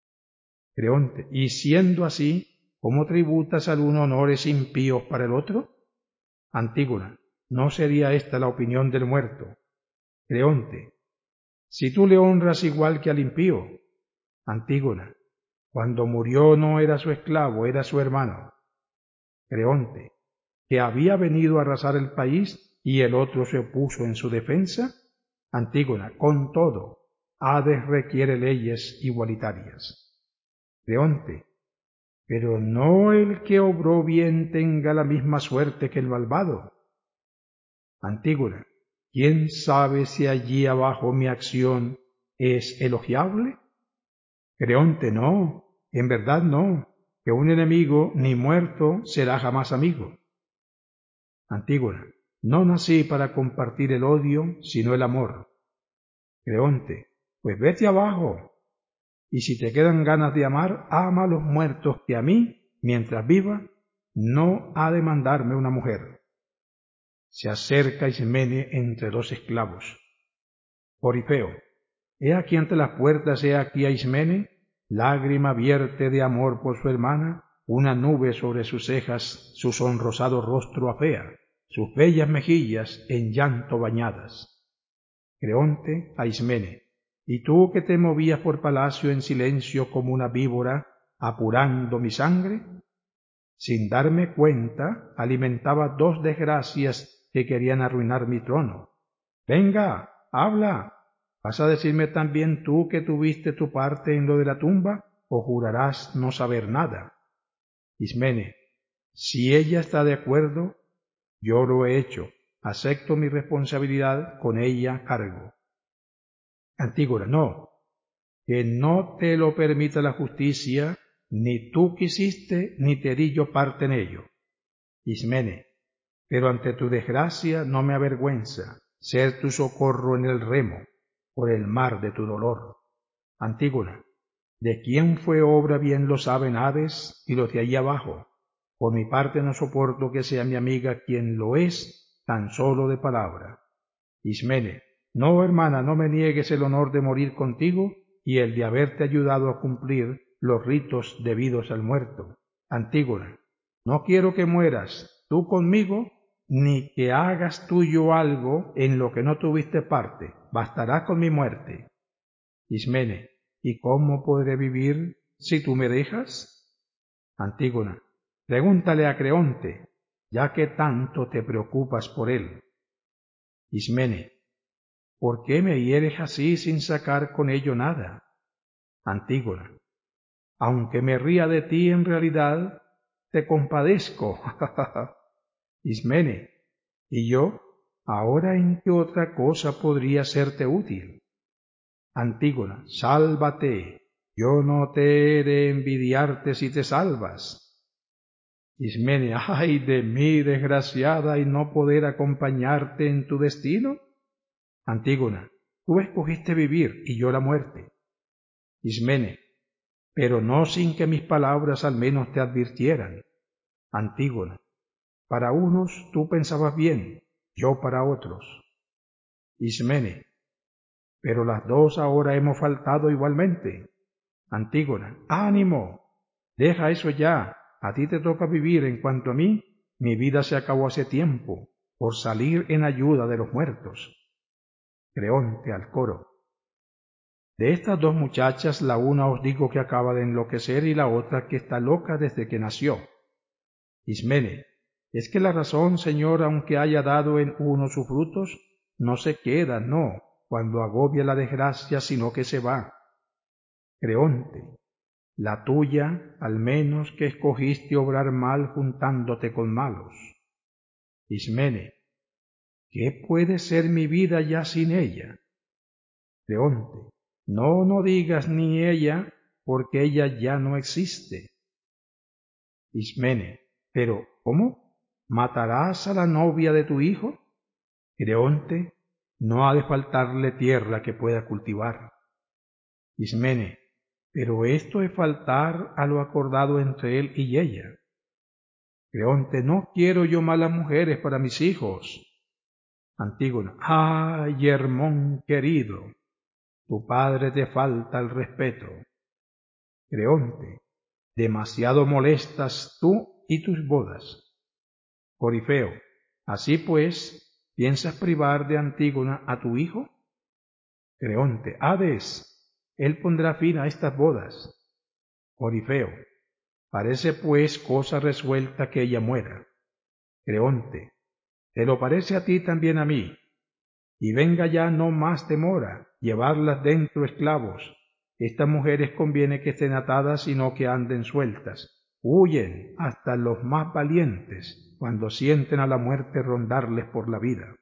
Creonte, y siendo así, ¿cómo tributas al uno honores impíos para el otro? Antígona, ¿no sería esta la opinión del muerto? Creonte, si tú le honras igual que al impío. Antígona, cuando murió no era su esclavo, era su hermano. Creonte, que había venido a arrasar el país y el otro se opuso en su defensa. Antígona, con todo, Hades requiere leyes igualitarias. Creonte, pero no el que obró bien tenga la misma suerte que el malvado. Antígona, ¿quién sabe si allí abajo mi acción es elogiable? Creonte, no, en verdad no, que un enemigo ni muerto será jamás amigo. Antígona, no nací para compartir el odio, sino el amor. Creonte, pues vete abajo, y si te quedan ganas de amar, ama a los muertos, que a mí, mientras viva, no ha de mandarme una mujer. Se acerca Ismene entre dos esclavos. Corifeo, he aquí ante las puertas, he aquí a Ismene, lágrima vierte de amor por su hermana, una nube sobre sus cejas, su sonrosado rostro afea, sus bellas mejillas en llanto bañadas. Creonte a Ismene, y tú que te movías por palacio en silencio como una víbora, apurando mi sangre, sin darme cuenta alimentaba dos desgracias que querían arruinar mi trono. Venga, habla. ¿Vas a decirme también tú que tuviste tu parte en lo de la tumba, o jurarás no saber nada? Ismene, si ella está de acuerdo, yo lo he hecho, acepto mi responsabilidad, con ella cargo. Antígona, no, que no te lo permita la justicia, ni tú quisiste, ni te di yo parte en ello. Ismene, pero ante tu desgracia no me avergüenza ser tu socorro en el remo, por el mar de tu dolor. Antígona, de quién fue obra bien lo saben Hades y los de allí abajo. Por mi parte no soporto que sea mi amiga quien lo es, tan solo de palabra. Ismene, no, hermana, no me niegues el honor de morir contigo y el de haberte ayudado a cumplir los ritos debidos al muerto. Antígona, no quiero que mueras tú conmigo, ni que hagas tuyo algo en lo que no tuviste parte, bastará con mi muerte. Ismene, ¿y cómo podré vivir si tú me dejas? Antígona, pregúntale a Creonte, ya que tanto te preocupas por él. Ismene, ¿por qué me hieres así sin sacar con ello nada? Antígona, aunque me ría de ti en realidad, te compadezco. Ismene, ¿y yo? ¿Ahora en qué otra cosa podría serte útil? Antígona, sálvate, yo no te he de envidiarte si te salvas. Ismene, ay de mí, desgraciada, y no poder acompañarte en tu destino. Antígona, tú escogiste vivir y yo la muerte. Ismene, pero no sin que mis palabras al menos te advirtieran. Antígona, para unos tú pensabas bien, yo para otros. Ismene, pero las dos ahora hemos faltado igualmente. Antígona, ánimo, deja eso ya, a ti te toca vivir. En cuanto a mí, mi vida se acabó hace tiempo, por salir en ayuda de los muertos. Creonte al coro, de estas dos muchachas, la una os digo que acaba de enloquecer y la otra que está loca desde que nació. Ismene, es que la razón, Señor, aunque haya dado en uno sus frutos, no se queda, no, cuando agobia la desgracia, sino que se va. Creonte, la tuya, al menos que escogiste obrar mal juntándote con malos. Ismene, ¿qué puede ser mi vida ya sin ella? Creonte, no, no digas ni ella, porque ella ya no existe. Ismene, pero ¿cómo? ¿Matarás a la novia de tu hijo? Creonte, no ha de faltarle tierra que pueda cultivar. Ismene, pero esto es faltar a lo acordado entre él y ella. Creonte, no quiero yo malas mujeres para mis hijos. Antígona, ay, Hermón querido, tu padre te falta el respeto. Creonte, demasiado molestas tú y tus bodas. Corifeo, así pues, ¿piensas privar de Antígona a tu hijo? Creonte, Hades, él pondrá fin a estas bodas. Corifeo, parece pues cosa resuelta que ella muera. Creonte, ¿te lo parece a ti también a mí? Y venga ya no más demora, llevarlas dentro esclavos. Estas mujeres conviene que estén atadas y no que anden sueltas. Huyen hasta los más valientes cuando sienten a la muerte rondarles por la vida.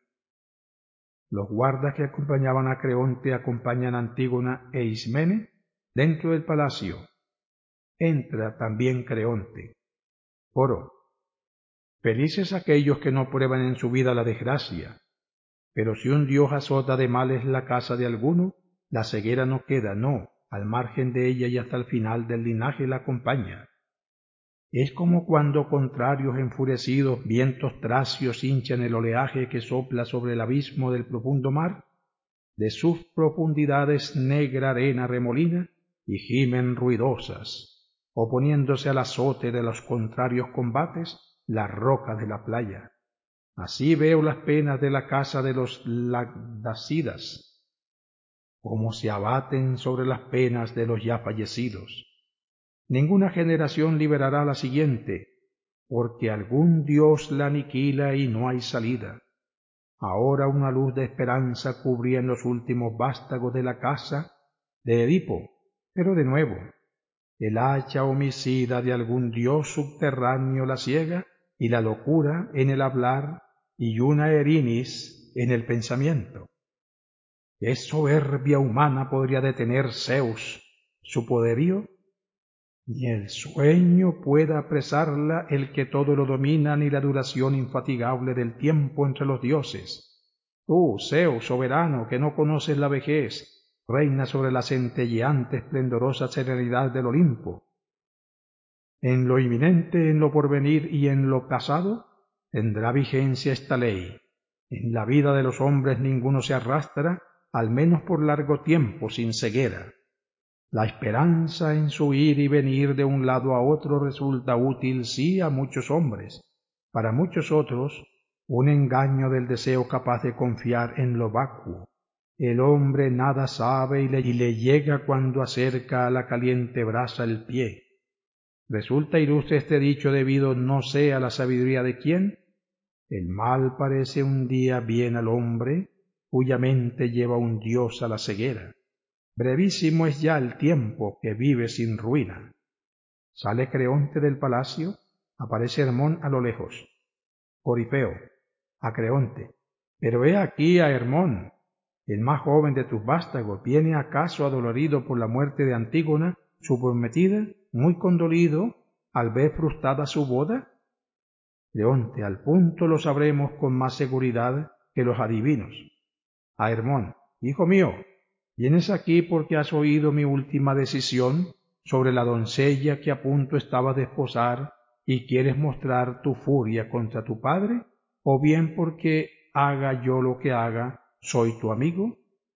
Los guardas que acompañaban a Creonte acompañan a Antígona e Ismene dentro del palacio. Entra también Creonte. Coro. Felices aquellos que no prueban en su vida la desgracia. Pero si un dios azota de males la casa de alguno, la ceguera no queda, no, al margen de ella y hasta el final del linaje la acompaña. Es como cuando contrarios enfurecidos vientos tracios hinchan el oleaje que sopla sobre el abismo del profundo mar, de sus profundidades negra arena remolina y gimen ruidosas, oponiéndose al azote de los contrarios combates, las rocas de la playa. Así veo las penas de la casa de los Lagdacidas, como se abaten sobre las penas de los ya fallecidos. Ninguna generación liberará a la siguiente, porque algún Dios la aniquila y no hay salida. Ahora una luz de esperanza cubría en los últimos vástagos de la casa de Edipo, pero de nuevo, el hacha homicida de algún Dios subterráneo la ciega y la locura en el hablar y una Erinis en el pensamiento. ¿Qué soberbia humana podría detener Zeus su poderío? Ni el sueño pueda apresarla el que todo lo domina, ni la duración infatigable del tiempo entre los dioses. Tú, Zeus soberano, que no conoces la vejez, reina sobre la centelleante esplendorosa serenidad del Olimpo. En lo inminente, en lo porvenir y en lo pasado, tendrá vigencia esta ley. En la vida de los hombres ninguno se arrastra, al menos por largo tiempo, sin ceguera. La esperanza en su ir y venir de un lado a otro resulta útil sí a muchos hombres, para muchos otros un engaño del deseo capaz de confiar en lo vacuo. El hombre nada sabe y le, y le llega cuando acerca a la caliente brasa el pie. Resulta ilustre este dicho debido no sé a la sabiduría de quién. El mal parece un día bien al hombre, cuya mente lleva un dios a la ceguera. Brevísimo es ya el tiempo que vive sin ruina. Sale Creonte del palacio, Aparece Hermón a lo lejos. Corifeo, a Creonte. Pero he aquí a Hermón, el más joven de tus vástagos. ¿Viene acaso adolorido por la muerte de Antígona, su prometida, muy condolido al ver frustrada su boda? Creonte, al punto lo sabremos con más seguridad que los adivinos. A Hermón, hijo mío, ¿vienes aquí porque has oído mi última decisión sobre la doncella que a punto estaba de esposar y quieres mostrar tu furia contra tu padre? ¿O bien porque, haga yo lo que haga, soy tu amigo?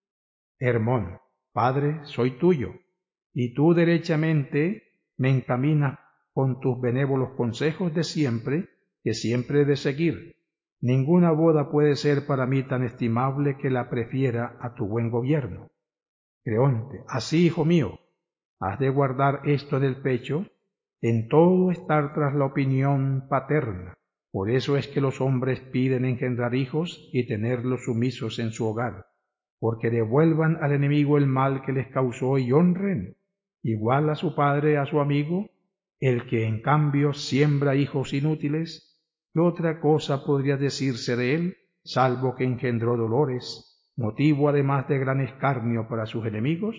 Hermón, padre, soy tuyo, y tú derechamente me encaminas con tus benévolos consejos de siempre, que siempre he de seguir. Ninguna boda puede ser para mí tan estimable que la prefiera a tu buen gobierno. Creonte, así, hijo mío, has de guardar esto en el pecho, en todo estar tras la opinión paterna. Por eso es que los hombres piden engendrar hijos y tenerlos sumisos en su hogar, porque devuelvan al enemigo el mal que les causó y honren, igual a su padre a su amigo. El que en cambio siembra hijos inútiles, ¿qué otra cosa podría decirse de él, salvo que engendró dolores, motivo además de gran escarnio para sus enemigos?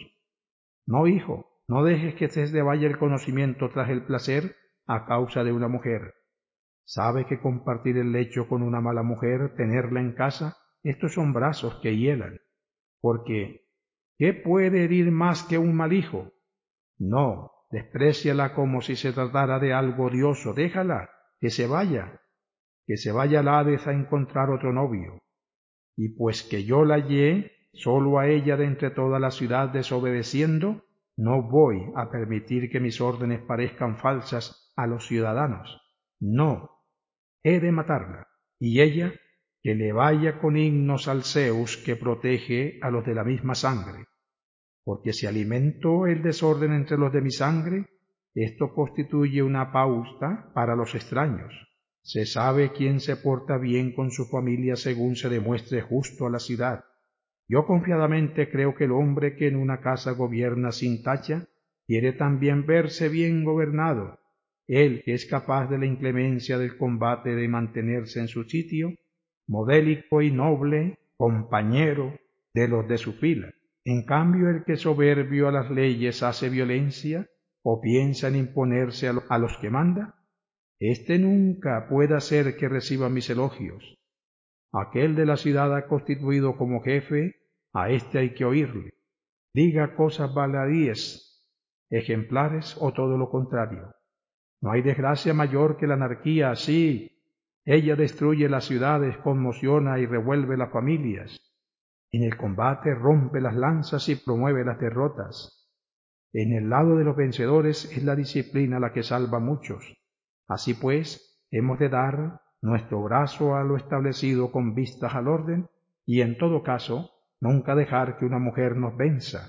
No, hijo, no dejes que se desvaya el conocimiento tras el placer a causa de una mujer. Sabe que compartir el lecho con una mala mujer, tenerla en casa, estos son brazos que hielan. Porque, ¿qué puede herir más que un mal hijo? No, despréciala como si se tratara de algo odioso, déjala, que se vaya, que se vaya al Hades a encontrar otro novio. Y pues que yo la hallé solo a ella de entre toda la ciudad desobedeciendo, no voy a permitir que mis órdenes parezcan falsas a los ciudadanos. No, he de matarla, y ella que le vaya con himnos al Zeus que protege a los de la misma sangre. Porque si alimento el desorden entre los de mi sangre, esto constituye una pauta para los extraños. Se sabe quién se porta bien con su familia según se demuestre justo a la ciudad. Yo confiadamente creo que el hombre que en una casa gobierna sin tacha, quiere también verse bien gobernado. Él que es capaz de la inclemencia del combate de mantenerse en su sitio, modélico y noble, compañero de los de su fila. En cambio, el que soberbio a las leyes hace violencia o piensa en imponerse a, lo, a los que manda, éste nunca puede hacer que reciba mis elogios. Aquel de la ciudad ha constituido como jefe, a éste hay que oírle. Diga cosas baladíes, ejemplares o todo lo contrario. No hay desgracia mayor que la anarquía, así. Ella destruye las ciudades, conmociona y revuelve las familias. En el combate rompe las lanzas y promueve las derrotas. En el lado de los vencedores es la disciplina la que salva a muchos. Así pues, hemos de dar nuestro brazo a lo establecido con vistas al orden, y en todo caso, nunca dejar que una mujer nos venza.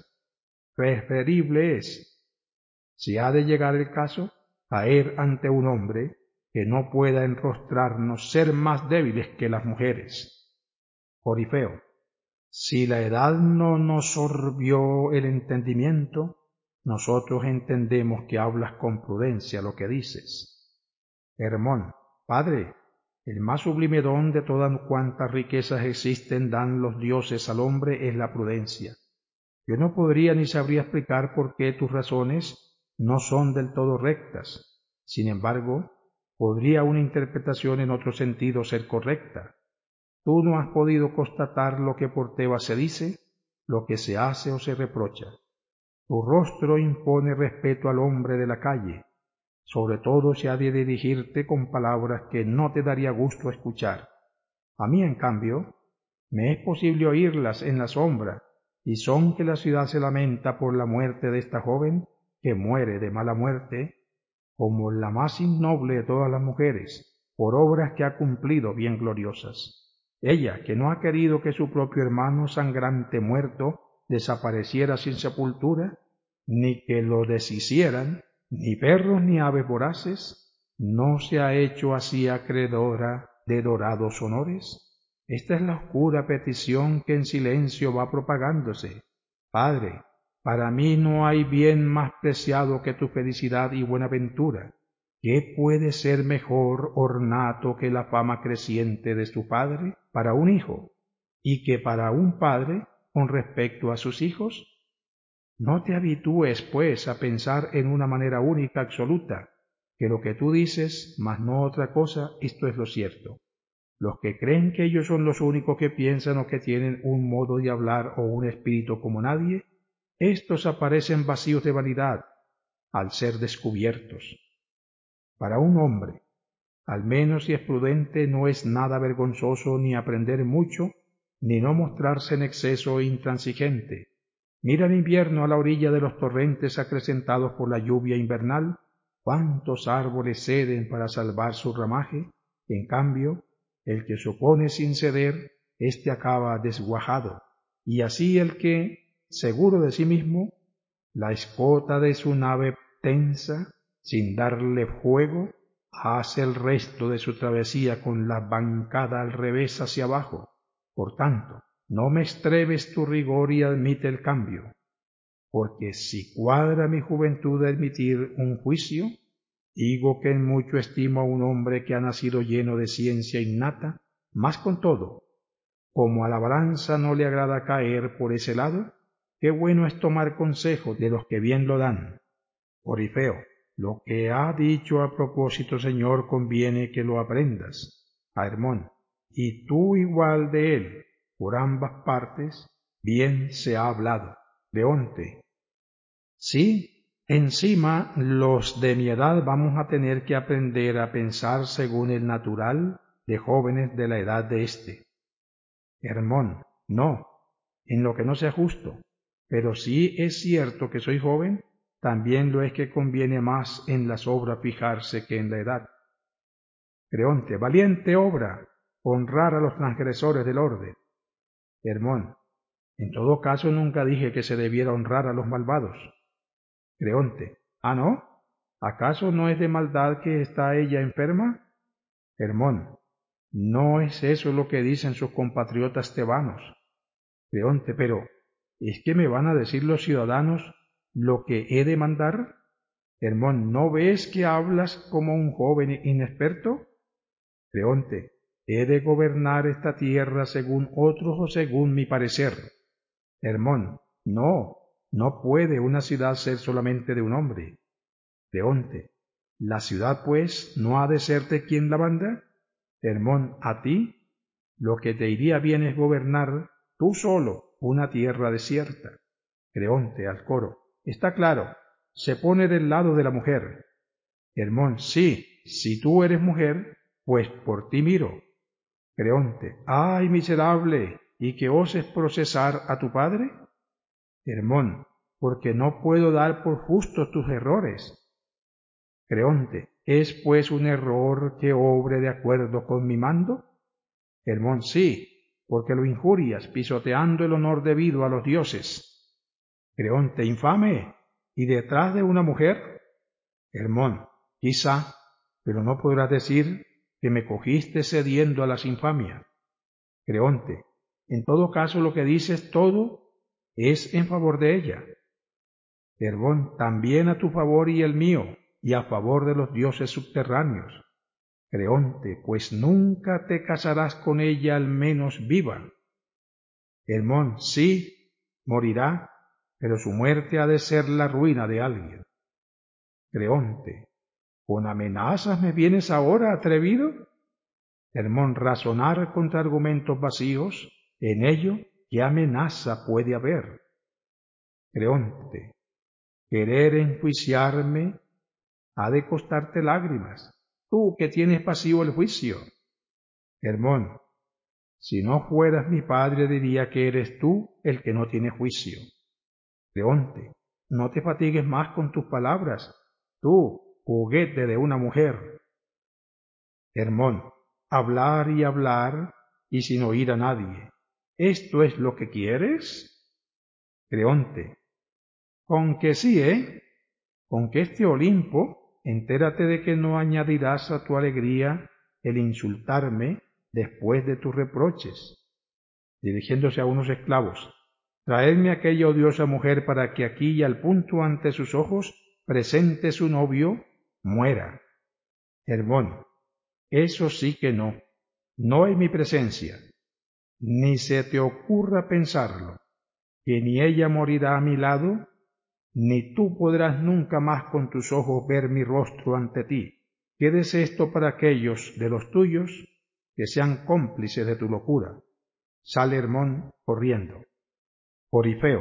Preferible es, si ha de llegar el caso, caer ante un hombre que no pueda enrostrarnos ser más débiles que las mujeres. Corifeo, si la edad no nos sorbió el entendimiento, nosotros entendemos que hablas con prudencia lo que dices. Hermón, padre, el más sublime don de todas cuantas riquezas existen dan los dioses al hombre es la prudencia. Yo no podría ni sabría explicar por qué tus razones no son del todo rectas. Sin embargo, podría una interpretación en otro sentido ser correcta. Tú no has podido constatar lo que por Tebas se dice, lo que se hace o se reprocha. Tu rostro impone respeto al hombre de la calle. Sobre todo se ha de dirigirte con palabras que no te daría gusto escuchar. A mí, en cambio, me es posible oírlas en la sombra, y son que la ciudad se lamenta por la muerte de esta joven, que muere de mala muerte, como la más innoble de todas las mujeres, por obras que ha cumplido bien gloriosas. Ella, que no ha querido que su propio hermano sangrante muerto desapareciera sin sepultura, ni que lo deshicieran, ni perros ni aves voraces, no se ha hecho así acreedora de dorados honores. Esta es la oscura petición que en silencio va propagándose. Padre, para mí no hay bien más preciado que tu felicidad y buena ventura. ¿qué puede ser mejor ornato que la fama creciente de su padre para un hijo, y que para un padre con respecto a sus hijos? No te habitúes, pues, a pensar en una manera única, absoluta, que lo que tú dices, mas no otra cosa, esto es lo cierto. Los que creen que ellos son los únicos que piensan o que tienen un modo de hablar o un espíritu como nadie, estos aparecen vacíos de vanidad al ser descubiertos. Para un hombre, al menos si es prudente, no es nada vergonzoso ni aprender mucho, ni no mostrarse en exceso e intransigente. Mira el invierno a la orilla de los torrentes acrecentados por la lluvia invernal, cuántos árboles ceden para salvar su ramaje. En cambio, el que se opone sin ceder, éste acaba desguajado, y así el que, seguro de sí mismo, la escota de su nave tensa, sin darle fuego, hace el resto de su travesía con la bancada al revés hacia abajo. Por tanto, no me estrebes tu rigor y admite el cambio, porque si cuadra mi juventud de admitir un juicio, digo que en mucho estimo a un hombre que ha nacido lleno de ciencia innata, mas con todo, como a la balanza no le agrada caer por ese lado, qué bueno es tomar consejo de los que bien lo dan. Orifeo, lo que ha dicho a propósito, señor, conviene que lo aprendas. A Hermón, y tú igual de él, por ambas partes, bien se ha hablado. Leonte, sí, encima los de mi edad vamos a tener que aprender a pensar según el natural de jóvenes de la edad de éste. Hermón, no, en lo que no sea justo, pero si es cierto que soy joven, también lo es que conviene más en las obras fijarse que en la edad. Creonte, valiente obra, honrar a los transgresores del orden. Hermón, en todo caso nunca dije que se debiera honrar a los malvados. Creonte, ¿ah, no? ¿Acaso no es de maldad que está ella enferma? Hermón, no es eso lo que dicen sus compatriotas tebanos. Creonte, pero ¿es que me van a decir los ciudadanos lo que he de mandar? Hermón, ¿no ves que hablas como un joven inexperto? Creonte, ¿he de gobernar esta tierra según otros o según mi parecer? Hermón, no, no puede una ciudad ser solamente de un hombre. Creonte, ¿la ciudad pues no ha de serte quien la manda? Hermón, ¿a ti? Lo que te iría bien es gobernar tú solo una tierra desierta. Creonte al coro, está claro, se pone del lado de la mujer. Hermón, sí, si tú eres mujer, pues por ti miro. Creonte, ¡ay, miserable! ¿Y que oses procesar a tu padre? Hermón, porque no puedo dar por justos tus errores. Creonte, ¿es pues un error que obre de acuerdo con mi mando? Hermón, sí, porque lo injurias pisoteando el honor debido a los dioses. Creonte, infame, ¿y detrás de una mujer? Hermón, quizá, pero no podrás decir que me cogiste cediendo a las infamias. Creonte, en todo caso lo que dices todo es en favor de ella. Hermón, también a tu favor y el mío, y a favor de los dioses subterráneos. Creonte, pues nunca te casarás con ella al menos viva. Hermón, sí, morirá, pero su muerte ha de ser la ruina de alguien. Creonte, ¿con amenazas me vienes ahora, atrevido? Hermón, razonar contra argumentos vacíos, en ello, ¿qué amenaza puede haber? Creonte, querer enjuiciarme ha de costarte lágrimas, tú que tienes pasivo el juicio. Hermón, si no fueras mi padre diría que eres tú el que no tiene juicio. Creonte, no te fatigues más con tus palabras, tú, juguete de una mujer. Hermón, hablar y hablar y sin oír a nadie, ¿esto es lo que quieres? Creonte, con que sí, ¿eh? Con que este Olimpo, entérate de que no añadirás a tu alegría el insultarme después de tus reproches. Dirigiéndose a unos esclavos, traedme aquella odiosa mujer para que aquí y al punto ante sus ojos presente su novio muera. Hermón, eso sí que no, no en mi presencia, ni se te ocurra pensarlo, que ni ella morirá a mi lado, ni tú podrás nunca más con tus ojos ver mi rostro ante ti. Quédese esto para aquellos de los tuyos que sean cómplices de tu locura. Sale Hermón corriendo. Corifeo.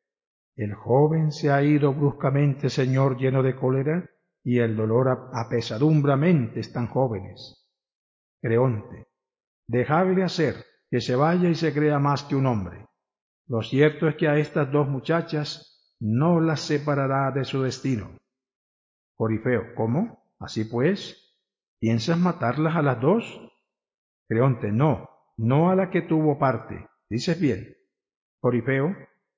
El joven se ha ido bruscamente, señor, lleno de cólera, y el dolor apesadumbra mentes tan jóvenes. Creonte. Dejadle hacer, que se vaya y se crea más que un hombre. Lo cierto es que a estas dos muchachas no las separará de su destino. Corifeo. ¿Cómo? ¿Así pues? ¿Piensas matarlas a las dos? Creonte. No, no a la que tuvo parte. ¿Dices bien? Corifeo.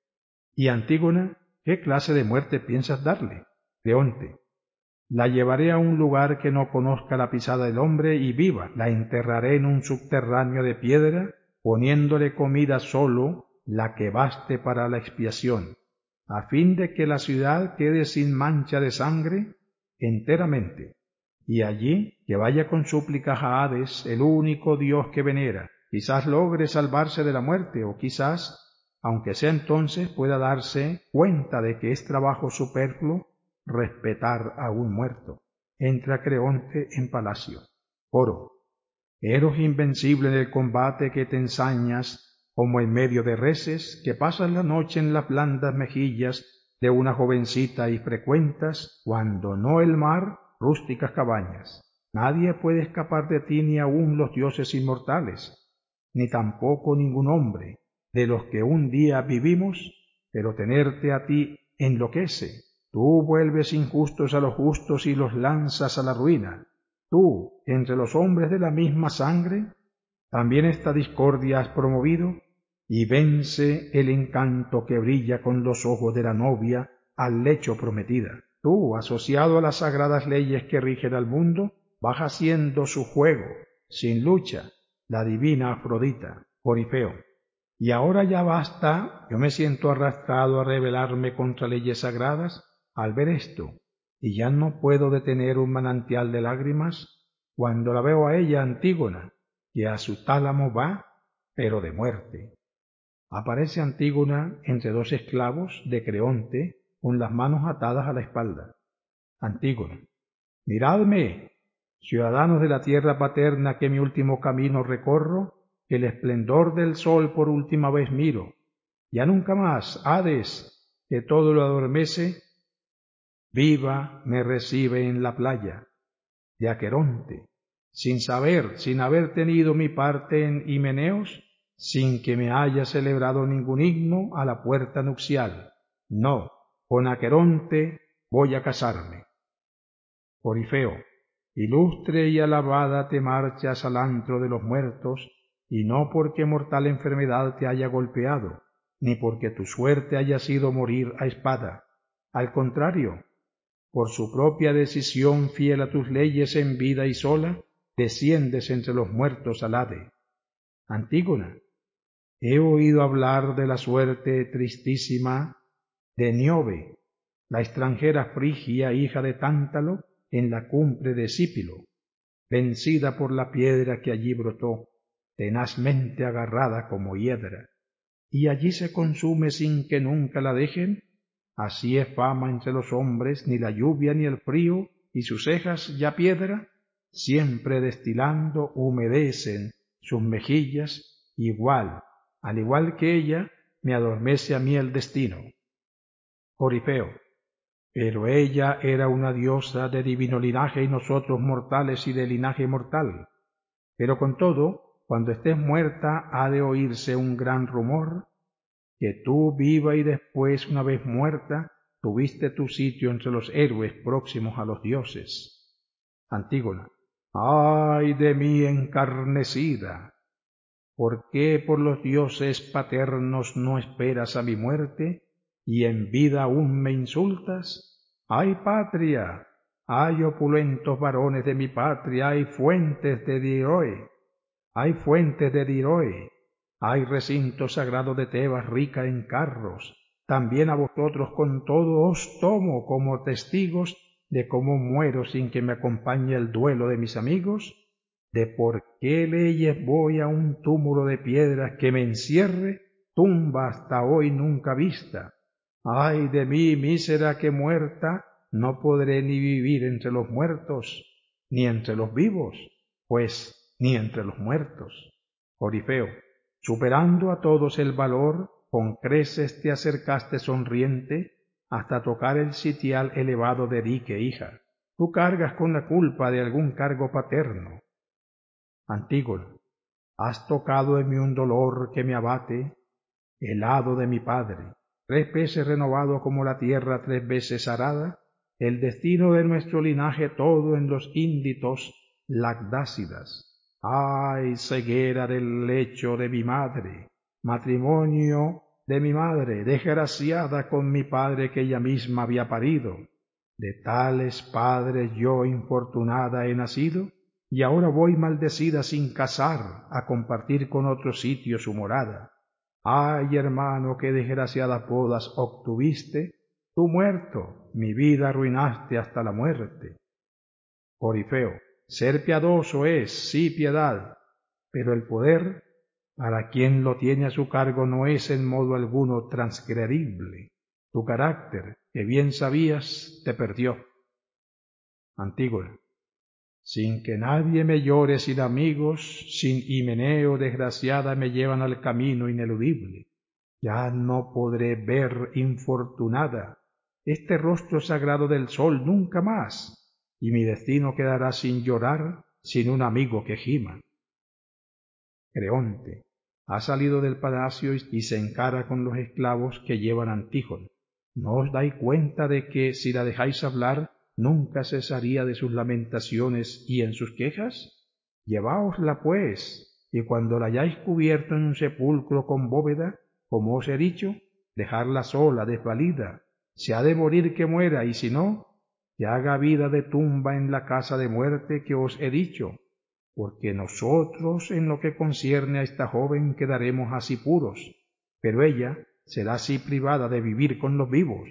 ¿Y Antígona, qué clase de muerte piensas darle? Creonte. La llevaré a un lugar que no conozca la pisada del hombre y viva. La enterraré en un subterráneo de piedra, poniéndole comida sólo la que baste para la expiación, a fin de que la ciudad quede sin mancha de sangre enteramente. Y allí que vaya con súplicas a Hades, el único dios que venera. Quizás logre salvarse de la muerte, o quizás, aunque sea entonces, pueda darse cuenta de que es trabajo superfluo respetar a un muerto. Entra Creonte en palacio. Coro. Eros invencible en el combate, que te ensañas como en medio de reses, que pasas la noche en las blandas mejillas de una jovencita y frecuentas, cuando no el mar, rústicas cabañas. Nadie puede escapar de ti, ni aun los dioses inmortales, ni tampoco ningún hombre de los que un día vivimos, pero tenerte a ti enloquece. Tú vuelves injustos a los justos y los lanzas a la ruina. Tú, entre los hombres de la misma sangre, también esta discordia has promovido, y vence el encanto que brilla con los ojos de la novia al lecho prometida. Tú, asociado a las sagradas leyes que rigen al mundo, vas haciendo su juego, sin lucha, la divina Afrodita. Corifeo. Y ahora ya basta, yo me siento arrastrado a rebelarme contra leyes sagradas al ver esto, y ya no puedo detener un manantial de lágrimas cuando la veo a ella, Antígona, que a su tálamo va, pero de muerte. Aparece Antígona entre dos esclavos de Creonte, con las manos atadas a la espalda. Antígona. Miradme, ciudadanos de la tierra paterna, que mi último camino recorro, que el esplendor del sol por última vez miro. Ya nunca más, Hades, que todo lo adormece, viva me recibe en la playa de Aqueronte, sin saber, sin haber tenido mi parte en Himeneos, sin que me haya celebrado ningún himno a la puerta nupcial. No, con Aqueronte voy a casarme. Corifeo. Ilustre y alabada, te marchas al antro de los muertos, y no porque mortal enfermedad te haya golpeado, ni porque tu suerte haya sido morir a espada. Al contrario, por su propia decisión, fiel a tus leyes en vida y sola, desciendes entre los muertos al Hade. Antígona. He oído hablar de la suerte tristísima de Níobe, la extranjera Frigia, hija de Tántalo, en la cumbre de Sipilo, vencida por la piedra que allí brotó, tenazmente agarrada como hiedra, y allí se consume sin que nunca la dejen. Así es fama entre los hombres, ni la lluvia ni el frío, y sus cejas ya piedra, siempre destilando humedecen sus mejillas, igual, al igual que ella, me adormece a mí el destino. Corifeo. Pero ella era una diosa de divino linaje y nosotros mortales y de linaje mortal. Pero con todo, cuando estés muerta ha de oírse un gran rumor, que tú viva y después, una vez muerta, tuviste tu sitio entre los héroes próximos a los dioses. Antígona. ¡Ay de mí encarnecida! ¿Por qué por los dioses paternos no esperas a mi muerte, y en vida aún me insultas? ¡Ay patria! ¡Ay opulentos varones de mi patria! ¡Ay fuentes de Diroe! ¡Ay fuentes de Diroe! ¡Ay recinto sagrado de Tebas, rica en carros! También a vosotros con todo os tomo como testigos de cómo muero sin que me acompañe el duelo de mis amigos, de por qué leyes voy a un túmulo de piedras que me encierre, tumba hasta hoy nunca vista. Ay de mí, mísera que muerta, no podré ni vivir entre los muertos, ni entre los vivos, pues ni entre los muertos. Corifeo, superando a todos el valor, con creces te acercaste sonriente, hasta tocar el sitial elevado de dique, hija. Tú cargas con la culpa de algún cargo paterno. Antígona, has tocado en mí un dolor que me abate, helado de mi padre, tres veces renovado como la tierra tres veces arada, el destino de nuestro linaje todo en los índitos lagdácidas. ¡Ay, ceguera del lecho de mi madre! Matrimonio de mi madre, desgraciada con mi padre que ella misma había parido. De tales padres yo infortunada he nacido, y ahora voy maldecida sin casar a compartir con otro sitio su morada. Ay, hermano, qué desgraciadas bodas obtuviste, tú muerto, mi vida arruinaste hasta la muerte. Corifeo, ser piadoso es, sí, piedad, pero el poder, para quien lo tiene a su cargo, no es en modo alguno transgredible. Tu carácter, que bien sabías, te perdió. Antígona, sin que nadie me llore, sin amigos, sin Himeneo desgraciada me llevan al camino ineludible. Ya no podré ver, infortunada, este rostro sagrado del sol nunca más, y mi destino quedará sin llorar, sin un amigo que gima. Creonte, ha salido del palacio y se encara con los esclavos que llevan a Antígona. ¿No os dais cuenta de que si la dejáis hablar, nunca cesaría de sus lamentaciones y en sus quejas? Lleváosla, pues, y cuando la hayáis cubierto en un sepulcro con bóveda, como os he dicho, dejarla sola, desvalida. Si ha de morir, que muera, y si no, que haga vida de tumba en la casa de muerte que os he dicho, porque nosotros en lo que concierne a esta joven quedaremos así puros, pero ella será así privada de vivir con los vivos.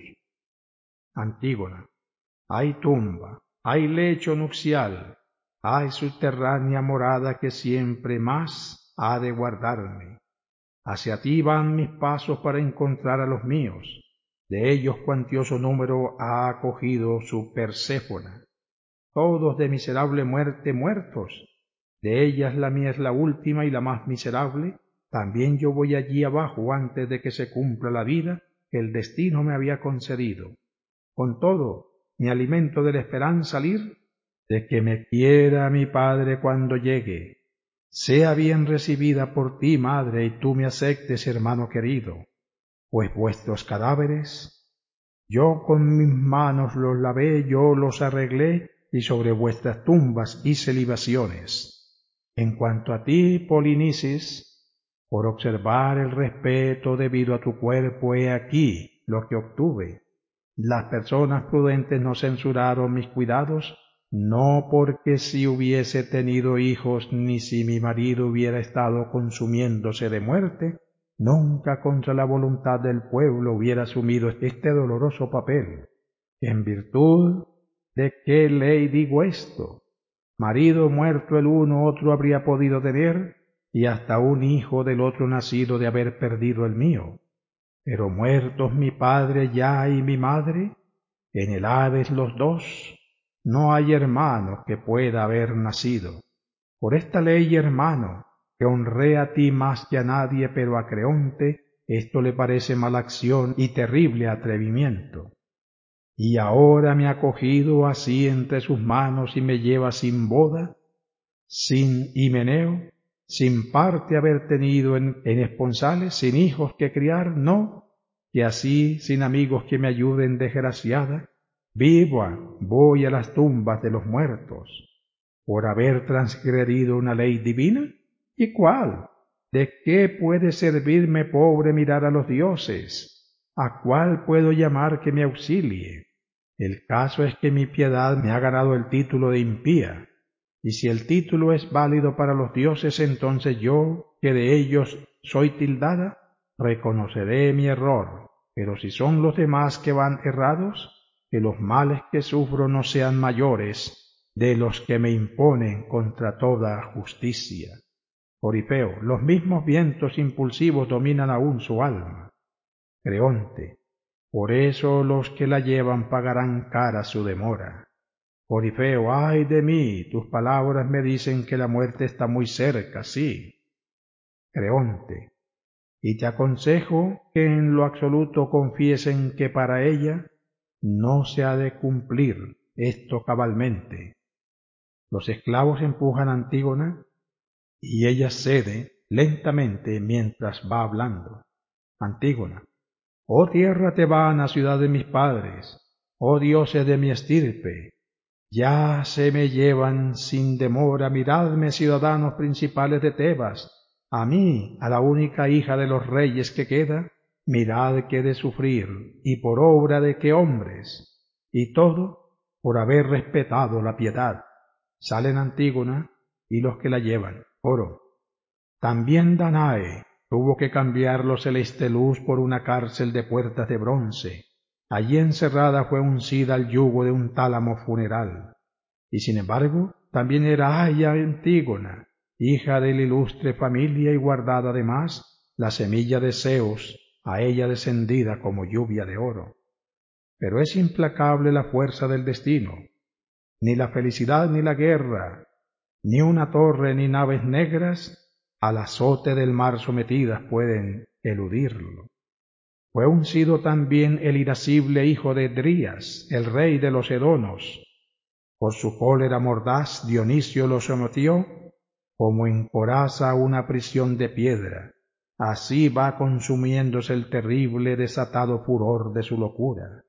Antígona, hay tumba, hay lecho nupcial, hay subterránea morada que siempre más ha de guardarme. Hacia ti van mis pasos para encontrar a los míos, de ellos cuantioso número ha acogido su Perséfona, todos de miserable muerte muertos, de ellas la mía es la última y la más miserable. También yo voy allí abajo antes de que se cumpla la vida que el destino me había concedido. Con todo, me alimento de la esperanza al ir, de que me quiera mi padre cuando llegue. Sea bien recibida por ti, madre, y tú me aceptes, hermano querido, pues vuestros cadáveres, yo con mis manos los lavé, yo los arreglé, y sobre vuestras tumbas hice libaciones. En cuanto a ti, Polinices, por observar el respeto debido a tu cuerpo, he aquí lo que obtuve. Las personas prudentes no censuraron mis cuidados, no porque si hubiese tenido hijos ni si mi marido hubiera estado consumiéndose de muerte, nunca contra la voluntad del pueblo hubiera asumido este doloroso papel. ¿En virtud de qué ley digo esto? Marido muerto el uno, otro habría podido tener, y hasta un hijo del otro nacido de haber perdido el mío. Pero muertos mi padre ya y mi madre, en el Hades los dos, no hay hermano que pueda haber nacido. Por esta ley, hermano, que honré a ti más que a nadie, pero a Creonte esto le parece mala acción y terrible atrevimiento. Y ahora me ha cogido así entre sus manos y me lleva sin boda, sin Himeneo, sin parte haber tenido en, en esponsales, sin hijos que criar, no, que así, sin amigos que me ayuden, desgraciada, viva voy a las tumbas de los muertos, por haber transgredido una ley divina. ¿Y cuál? ¿De qué puede servirme, pobre, mirar a los dioses? ¿A cuál puedo llamar que me auxilie? El caso es que mi piedad me ha ganado el título de impía, y si el título es válido para los dioses, entonces yo, que de ellos soy tildada, reconoceré mi error, pero si son los demás que van errados, que los males que sufro no sean mayores de los que me imponen contra toda justicia. Corifeo, los mismos vientos impulsivos dominan aún su alma. Creonte, por eso los que la llevan pagarán cara su demora. Corifeo, ay de mí, tus palabras me dicen que la muerte está muy cerca, sí. Creonte, y te aconsejo que en lo absoluto confíes en que para ella no se ha de cumplir esto cabalmente. Los esclavos empujan a Antígona y ella cede lentamente mientras va hablando. Antígona, oh tierra tebana, ciudad de mis padres, oh dioses de mi estirpe, ya se me llevan sin demora, miradme ciudadanos principales de Tebas, a mí, a la única hija de los reyes que queda, mirad que he de sufrir, y por obra de qué hombres, y todo por haber respetado la piedad. Salen Antígona y los que la llevan. Oro. También Danae tuvo que cambiar los celeste luz por una cárcel de puertas de bronce. Allí encerrada fue uncida al yugo de un tálamo funeral. Y sin embargo, también era Aya Antígona, hija de la ilustre familia y guardada además la semilla de Zeus, a ella descendida como lluvia de oro. Pero es implacable la fuerza del destino. Ni la felicidad ni la guerra, ni una torre ni naves negras, al azote del mar sometidas pueden eludirlo. Fue uncido también el irascible hijo de Drías, el rey de los edonos. Por su cólera mordaz Dionisio lo sometió como en coraza una prisión de piedra. Así va consumiéndose el terrible desatado furor de su locura.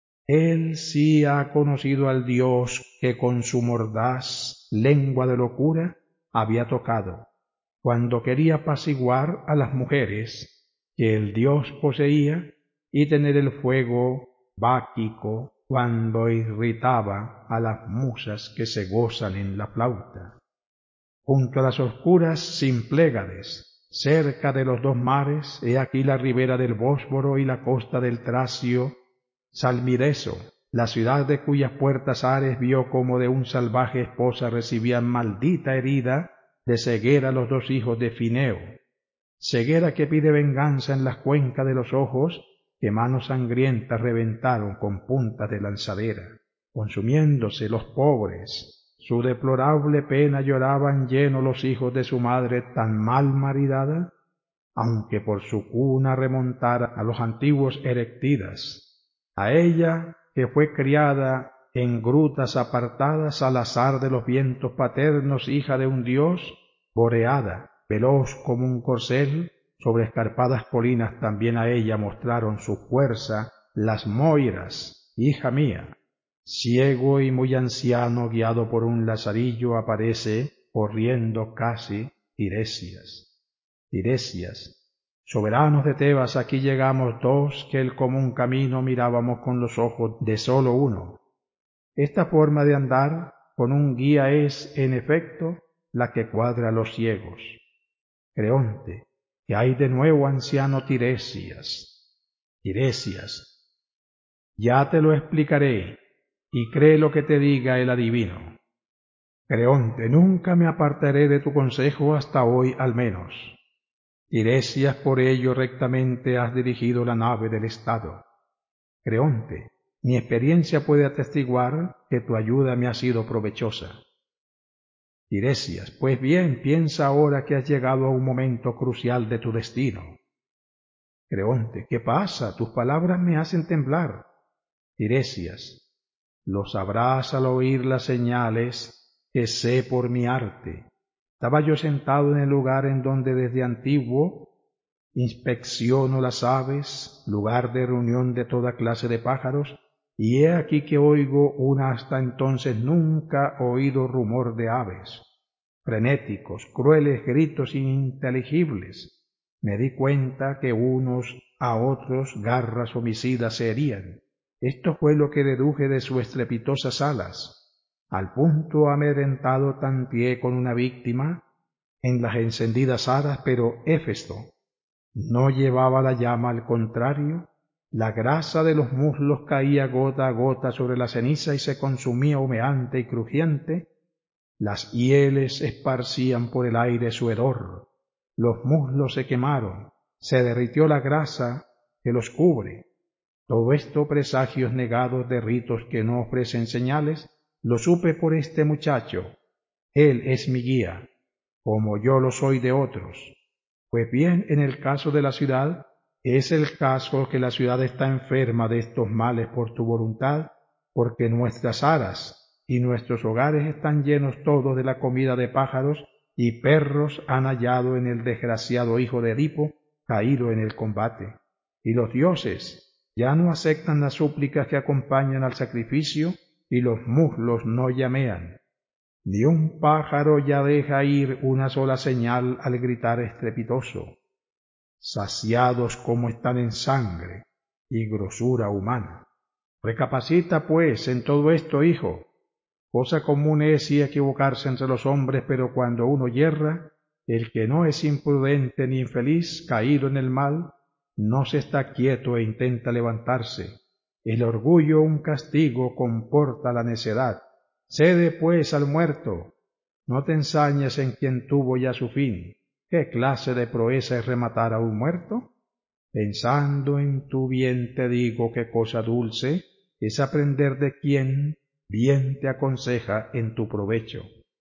Él sí ha conocido al Dios que con su mordaz lengua de locura había tocado, cuando quería apaciguar a las mujeres que el Dios poseía y tener el fuego báquico cuando irritaba a las musas que se gozan en la flauta. Junto a las oscuras Simplégades, cerca de los dos mares, he aquí la ribera del Bósforo y la costa del Tracio, Salmireso, la ciudad de cuyas puertas Ares vio como de un salvaje esposa recibían maldita herida de ceguera los dos hijos de Fineo, ceguera que pide venganza en las cuencas de los ojos que manos sangrientas reventaron con puntas de lanzadera. Consumiéndose los pobres, su deplorable pena lloraban llenos los hijos de su madre tan mal maridada, aunque por su cuna remontara a los antiguos Erectidas, a ella que fue criada en grutas apartadas al azar de los vientos paternos, hija de un dios, boreada, veloz como un corcel, sobre escarpadas colinas también a ella mostraron su fuerza las Moiras, hija mía. Ciego y muy anciano, guiado por un lazarillo, aparece, corriendo casi, Tiresias. Tiresias, soberanos de Tebas, aquí llegamos dos que el común camino mirábamos con los ojos de solo uno. Esta forma de andar con un guía es, en efecto, la que cuadra a los ciegos. Creonte, que hay de nuevo, anciano Tiresias. Tiresias, ya te lo explicaré, y cree lo que te diga el adivino. Creonte, nunca me apartaré de tu consejo hasta hoy al menos. Tiresias, por ello rectamente has dirigido la nave del Estado. Creonte, mi experiencia puede atestiguar que tu ayuda me ha sido provechosa. Tiresias, pues bien, piensa ahora que has llegado a un momento crucial de tu destino. Creonte, ¿qué pasa? Tus palabras me hacen temblar. Tiresias, lo sabrás al oír las señales que sé por mi arte. Estaba yo sentado en el lugar en donde desde antiguo inspecciono las aves, lugar de reunión de toda clase de pájaros, y he aquí que oigo un hasta entonces nunca oído rumor de aves, frenéticos, crueles gritos ininteligibles. Me di cuenta que unos a otros garras homicidas se herían. Esto fue lo que deduje de sus estrepitosas alas. Al punto amedrentado tanteé con una víctima en las encendidas aras, pero Éfesto no llevaba la llama, al contrario, La grasa de los muslos caía gota a gota sobre la ceniza y se consumía humeante y crujiente. Las hieles esparcían por el aire su hedor. Los muslos se quemaron, se derritió la grasa que los cubre. Todo esto, presagios negados de ritos que no ofrecen señales, lo supe por este muchacho. Él es mi guía, como yo lo soy de otros. Pues bien, en el caso de la ciudad, es el caso que la ciudad está enferma de estos males por tu voluntad, porque nuestras aras y nuestros hogares están llenos todos de la comida de pájaros, y perros han hallado en el desgraciado hijo de Edipo caído en el combate. Y los dioses ya no aceptan las súplicas que acompañan al sacrificio, y los muslos no llamean. Ni un pájaro ya deja ir una sola señal al gritar estrepitoso. Saciados como están en sangre y grosura humana. Recapacita, pues, en todo esto, hijo. Cosa común es y equivocarse entre los hombres, pero cuando uno yerra, el que no es imprudente ni infeliz, caído en el mal, no se está quieto e intenta levantarse. El orgullo un castigo comporta la necedad. Cede, pues, al muerto. No te ensañes en quien tuvo ya su fin. ¿Qué clase de proeza es rematar a un muerto? Pensando en tu bien te digo que cosa dulce es aprender de quien bien te aconseja en tu provecho.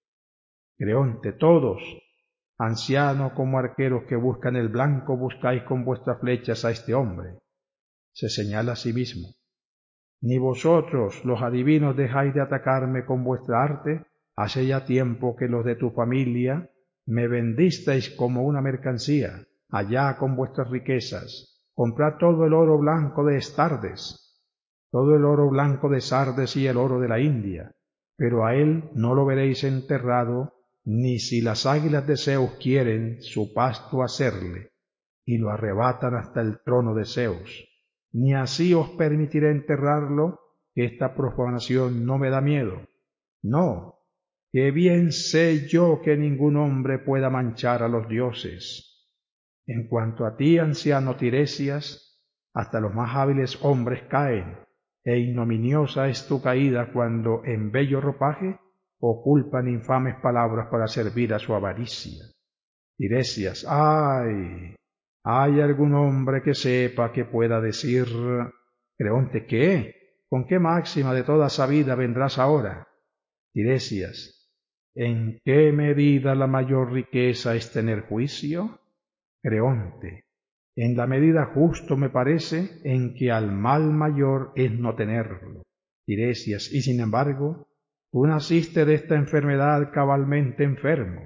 Creonte, todos, ancianos como arqueros que buscan el blanco, buscáis con vuestras flechas a este hombre. Se señala a sí mismo. Ni vosotros, los adivinos, dejáis de atacarme con vuestra arte. Hace ya tiempo que los de tu familia me vendisteis como una mercancía. Allá con vuestras riquezas. Comprad todo el oro blanco de Sardes, todo el oro blanco de Sardes y el oro de la India, pero a él no lo veréis enterrado, ni si las águilas de Zeus quieren su pasto hacerle, y lo arrebatan hasta el trono de Zeus. Ni así os permitiré enterrarlo, que esta profanación no me da miedo. No, que bien sé yo que ningún hombre pueda manchar a los dioses. En cuanto a ti, anciano Tiresias, hasta los más hábiles hombres caen, e ignominiosa es tu caída cuando en bello ropaje oculpan infames palabras para servir a su avaricia. Tiresias, ¡ay! ¿Hay algún hombre que sepa que pueda decir? Creonte, ¿qué? ¿Con qué máxima de toda sabida vendrás ahora? Tiresias, ¿en qué medida la mayor riqueza es tener juicio? Creonte, en la medida justo me parece en que al mal mayor es no tenerlo. Tiresias, y sin embargo, tú naciste de esta enfermedad cabalmente enfermo.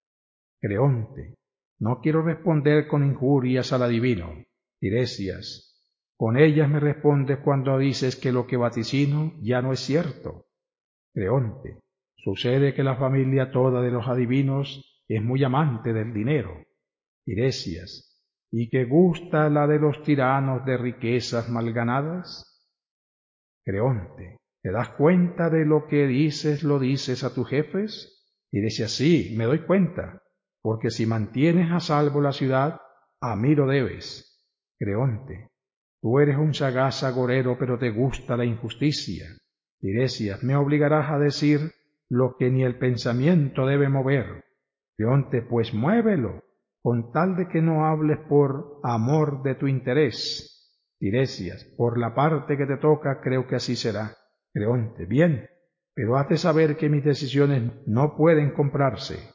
Creonte, no quiero responder con injurias al adivino. Tiresias, con ellas me respondes cuando dices que lo que vaticino ya no es cierto. Creonte, sucede que la familia toda de los adivinos es muy amante del dinero. Tiresias, ¿y que gusta la de los tiranos de riquezas mal ganadas? Creonte, ¿te das cuenta de lo que dices, lo dices a tus jefes? Tiresias, sí, me doy cuenta, porque si mantienes a salvo la ciudad, a mí lo debes. Creonte, tú eres un sagaz agorero, pero te gusta la injusticia. Tiresias, me obligarás a decir lo que ni el pensamiento debe mover. Creonte, pues muévelo, con tal de que no hables por amor de tu interés. Tiresias, por la parte que te toca, creo que así será. Creonte, bien, pero haz de saber que mis decisiones no pueden comprarse.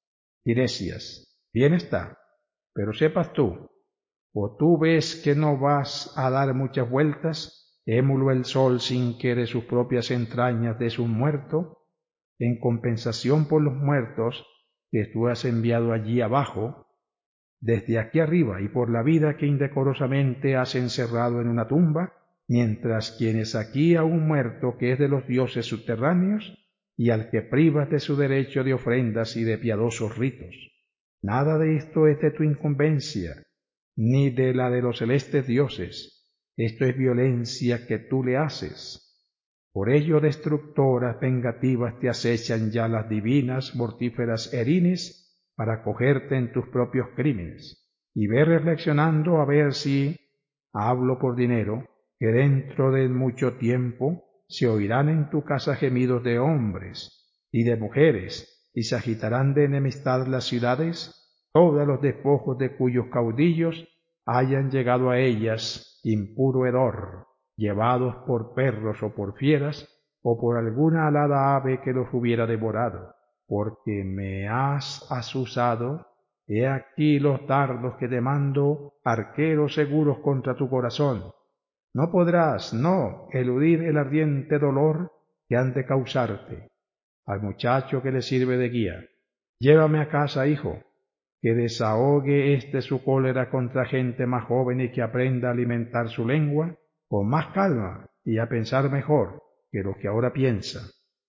Tiresias, bien está, pero sepas tú, o tú ves que no vas a dar muchas vueltas, émulo el sol sin que de sus propias entrañas des un muerto, en compensación por los muertos que tú has enviado allí abajo, desde aquí arriba y por la vida que indecorosamente has encerrado en una tumba, mientras quienes aquí a un muerto que es de los dioses subterráneos y al que privas de su derecho de ofrendas y de piadosos ritos. Nada de esto es de tu incumbencia, ni de la de los celestes dioses. Esto es violencia que tú le haces. Por ello destructoras vengativas te acechan ya las divinas mortíferas Erines para cogerte en tus propios crímenes, y ve reflexionando a ver si hablo por dinero, que dentro de mucho tiempo se oirán en tu casa gemidos de hombres y de mujeres, y se agitarán de enemistad las ciudades, todos los despojos de cuyos caudillos hayan llegado a ellas impuro hedor, llevados por perros o por fieras, o por alguna alada ave que los hubiera devorado, porque me has azuzado. He aquí los dardos que te mando, arqueros seguros contra tu corazón. No podrás, no, eludir el ardiente dolor que han de causarte. Al muchacho que le sirve de guía, llévame a casa, hijo, que desahogue éste su cólera contra gente más joven y que aprenda a alimentar su lengua con más calma y a pensar mejor que lo que ahora piensa.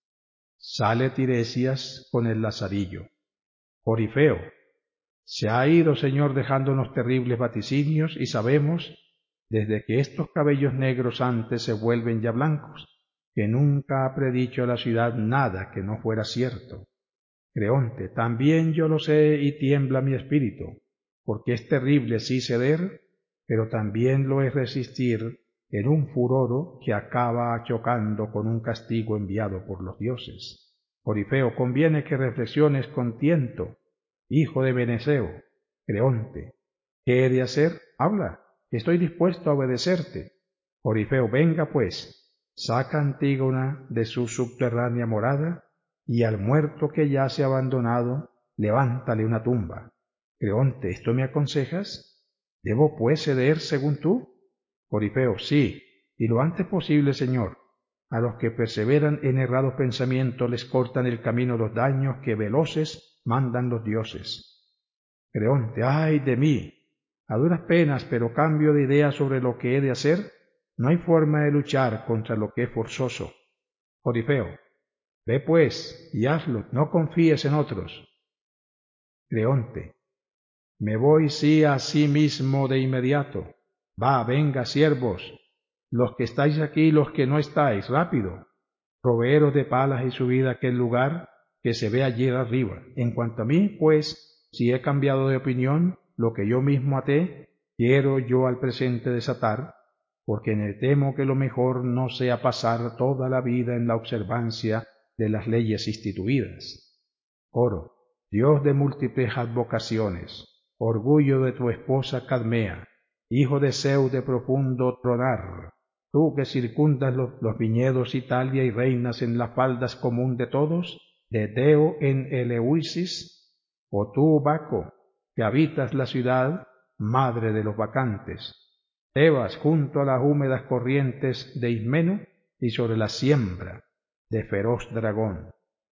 Sale Tiresias con el lazarillo. Corifeo, se ha ido, Señor, dejándonos terribles vaticinios, y sabemos, desde que estos cabellos negros antes se vuelven ya blancos, que nunca ha predicho a la ciudad nada que no fuera cierto. Creonte, también yo lo sé y tiembla mi espíritu, porque es terrible sí ceder, pero también lo es resistir en un furor que acaba chocando con un castigo enviado por los dioses. Corifeo, conviene que reflexiones con tiento, hijo de Meneceo. Creonte, ¿qué he de hacer? Habla, estoy dispuesto a obedecerte. Corifeo, venga pues, saca a Antígona de su subterránea morada, y al muerto que yace abandonado, levántale una tumba. Creonte, ¿esto me aconsejas? ¿Debo pues ceder según tú? Corifeo, sí, y lo antes posible, Señor. A los que perseveran en errados pensamientos les cortan el camino los daños que veloces mandan los dioses. Creonte, ¡ay de mí! A duras penas, pero cambio de idea sobre lo que he de hacer. No hay forma de luchar contra lo que es forzoso. Corifeo, ve pues y hazlo, no confíes en otros. Creonte, me voy sí a sí mismo de inmediato. Va, venga, siervos, los que estáis aquí y los que no estáis, rápido. Proveeros de palas y subid a aquel lugar que se ve allí arriba. En cuanto a mí, pues, si he cambiado de opinión, lo que yo mismo até, quiero yo al presente desatar, porque me temo que lo mejor no sea pasar toda la vida en la observancia de las leyes instituidas. Coro, Dios de múltiples advocaciones, orgullo de tu esposa Cadmea, hijo de Zeus de profundo tronar, tú que circundas los, los viñedos Italia y reinas en las faldas común de todos, de Deo en Eleusis, o tú, Baco, que habitas la ciudad, madre de los bacantes, Tebas junto a las húmedas corrientes de Ismeno y sobre la siembra de feroz dragón.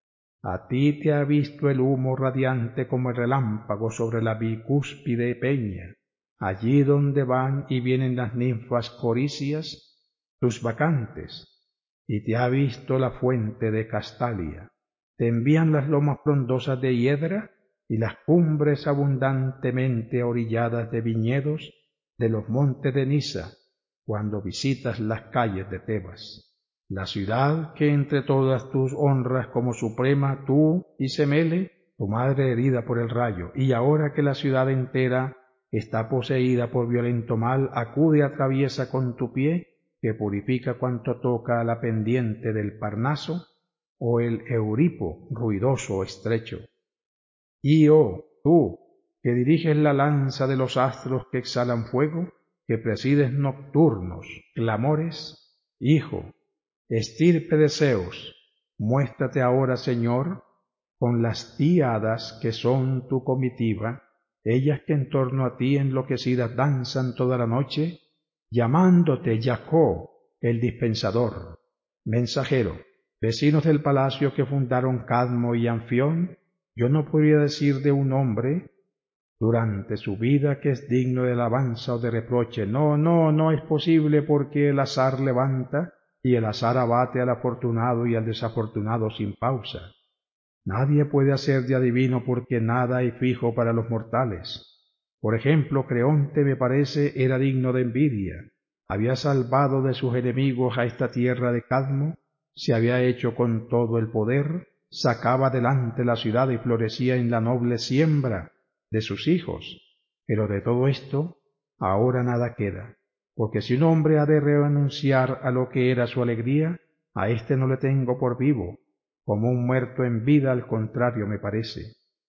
A ti te ha visto el humo radiante como el relámpago sobre la bicúspide peña, allí donde van y vienen las ninfas coricias, tus bacantes, y te ha visto la fuente de Castalia. Te envían las lomas frondosas de hiedra y las cumbres abundantemente orilladas de viñedos de los montes de Nisa, cuando visitas las calles de Tebas. La ciudad que entre todas tus honras como suprema tú y Semele, tu madre herida por el rayo, y ahora que la ciudad entera está poseída por violento mal, acude atraviesa con tu pie, que purifica cuanto toca a la pendiente del Parnaso, o el Euripo ruidoso o estrecho. Y oh, tú, que diriges la lanza de los astros que exhalan fuego, que presides nocturnos clamores, hijo, estirpe de Zeus, muéstrate ahora, Señor, con las tíadas que son tu comitiva, ellas que en torno a ti enloquecidas danzan toda la noche, llamándote Jacó, el dispensador. Mensajero, vecinos del palacio que fundaron Cadmo y Anfión, yo no podría decir de un hombre durante su vida que es digno de alabanza o de reproche. No, no, no es posible, porque el azar levanta y el azar abate al afortunado y al desafortunado sin pausa. Nadie puede hacer de adivino, porque nada hay fijo para los mortales. Por ejemplo, Creonte, me parece, era digno de envidia. Había salvado de sus enemigos a esta tierra de Cadmo, se había hecho con todo el poder, sacaba adelante la ciudad y florecía en la noble siembra de sus hijos. Pero de todo esto ahora nada queda. porque si un hombre ha de renunciar a lo que era su alegría, a éste no le tengo por vivo, como un muerto en vida, al contrario me parece.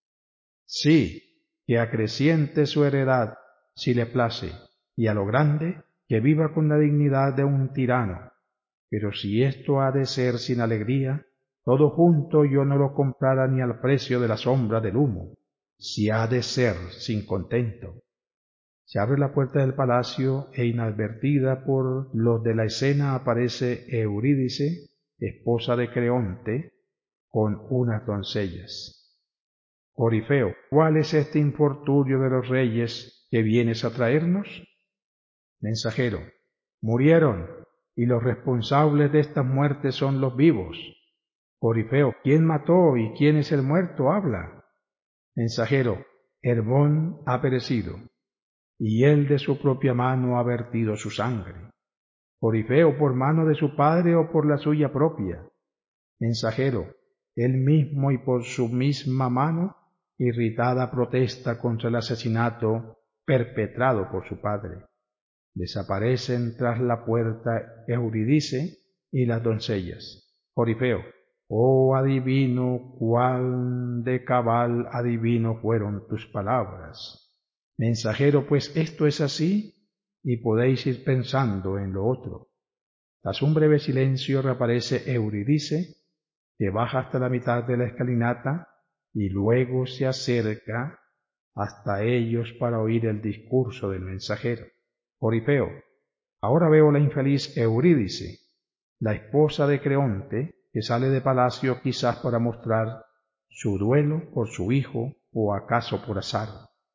Sí, que acreciente su heredad, si le place, y a lo grande, que viva con la dignidad de un tirano. Pero si esto ha de ser sin alegría, todo junto yo no lo comprara ni al precio de la sombra del humo. Si ha de ser sin contento. Se abre la puerta del palacio e inadvertida por los de la escena aparece Eurídice, esposa de Creonte, con unas doncellas. Corifeo, ¿cuál es este infortunio de los reyes que vienes a traernos? Mensajero, murieron, y los responsables de estas muertes son los vivos. Corifeo, ¿quién mató y quién es el muerto? Habla. Mensajero, Hermón ha perecido, y él de su propia mano ha vertido su sangre. Corifeo, ¿por mano de su padre o por la suya propia? Mensajero, él mismo y por su misma mano, irritada protesta contra el asesinato perpetrado por su padre. Desaparecen tras la puerta Eurídice y las doncellas. Corifeo, oh adivino, cuán de cabal adivino fueron tus palabras. Mensajero, pues esto es así, y podéis ir pensando en lo otro. Tras un breve silencio reaparece Eurídice, que baja hasta la mitad de la escalinata y luego se acerca hasta ellos para oír el discurso del mensajero. Corifeo, ahora veo la infeliz Eurídice, la esposa de Creonte, que sale de palacio quizás para mostrar su duelo por su hijo o acaso por azar.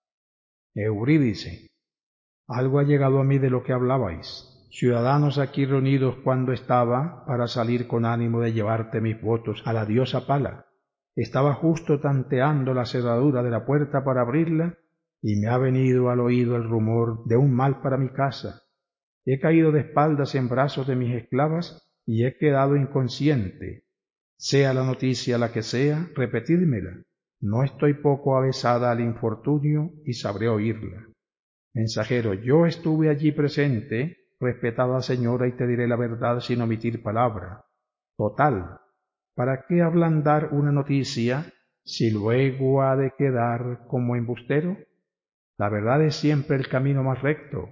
Eurídice, algo ha llegado a mí de lo que hablabais, ciudadanos aquí reunidos cuando estaba para salir con ánimo de llevarte mis votos a la diosa Pala. Estaba justo tanteando la cerradura de la puerta para abrirla, y me ha venido al oído el rumor de un mal para mi casa. He caído de espaldas en brazos de mis esclavas y he quedado inconsciente. Sea la noticia la que sea, repetidmela. No estoy poco avesada al infortunio y sabré oírla. Mensajero, yo estuve allí presente, respetada señora, y te diré la verdad sin omitir palabra. Total, ¿para qué ablandar una noticia si luego ha de quedar como embustero? La verdad es siempre el camino más recto.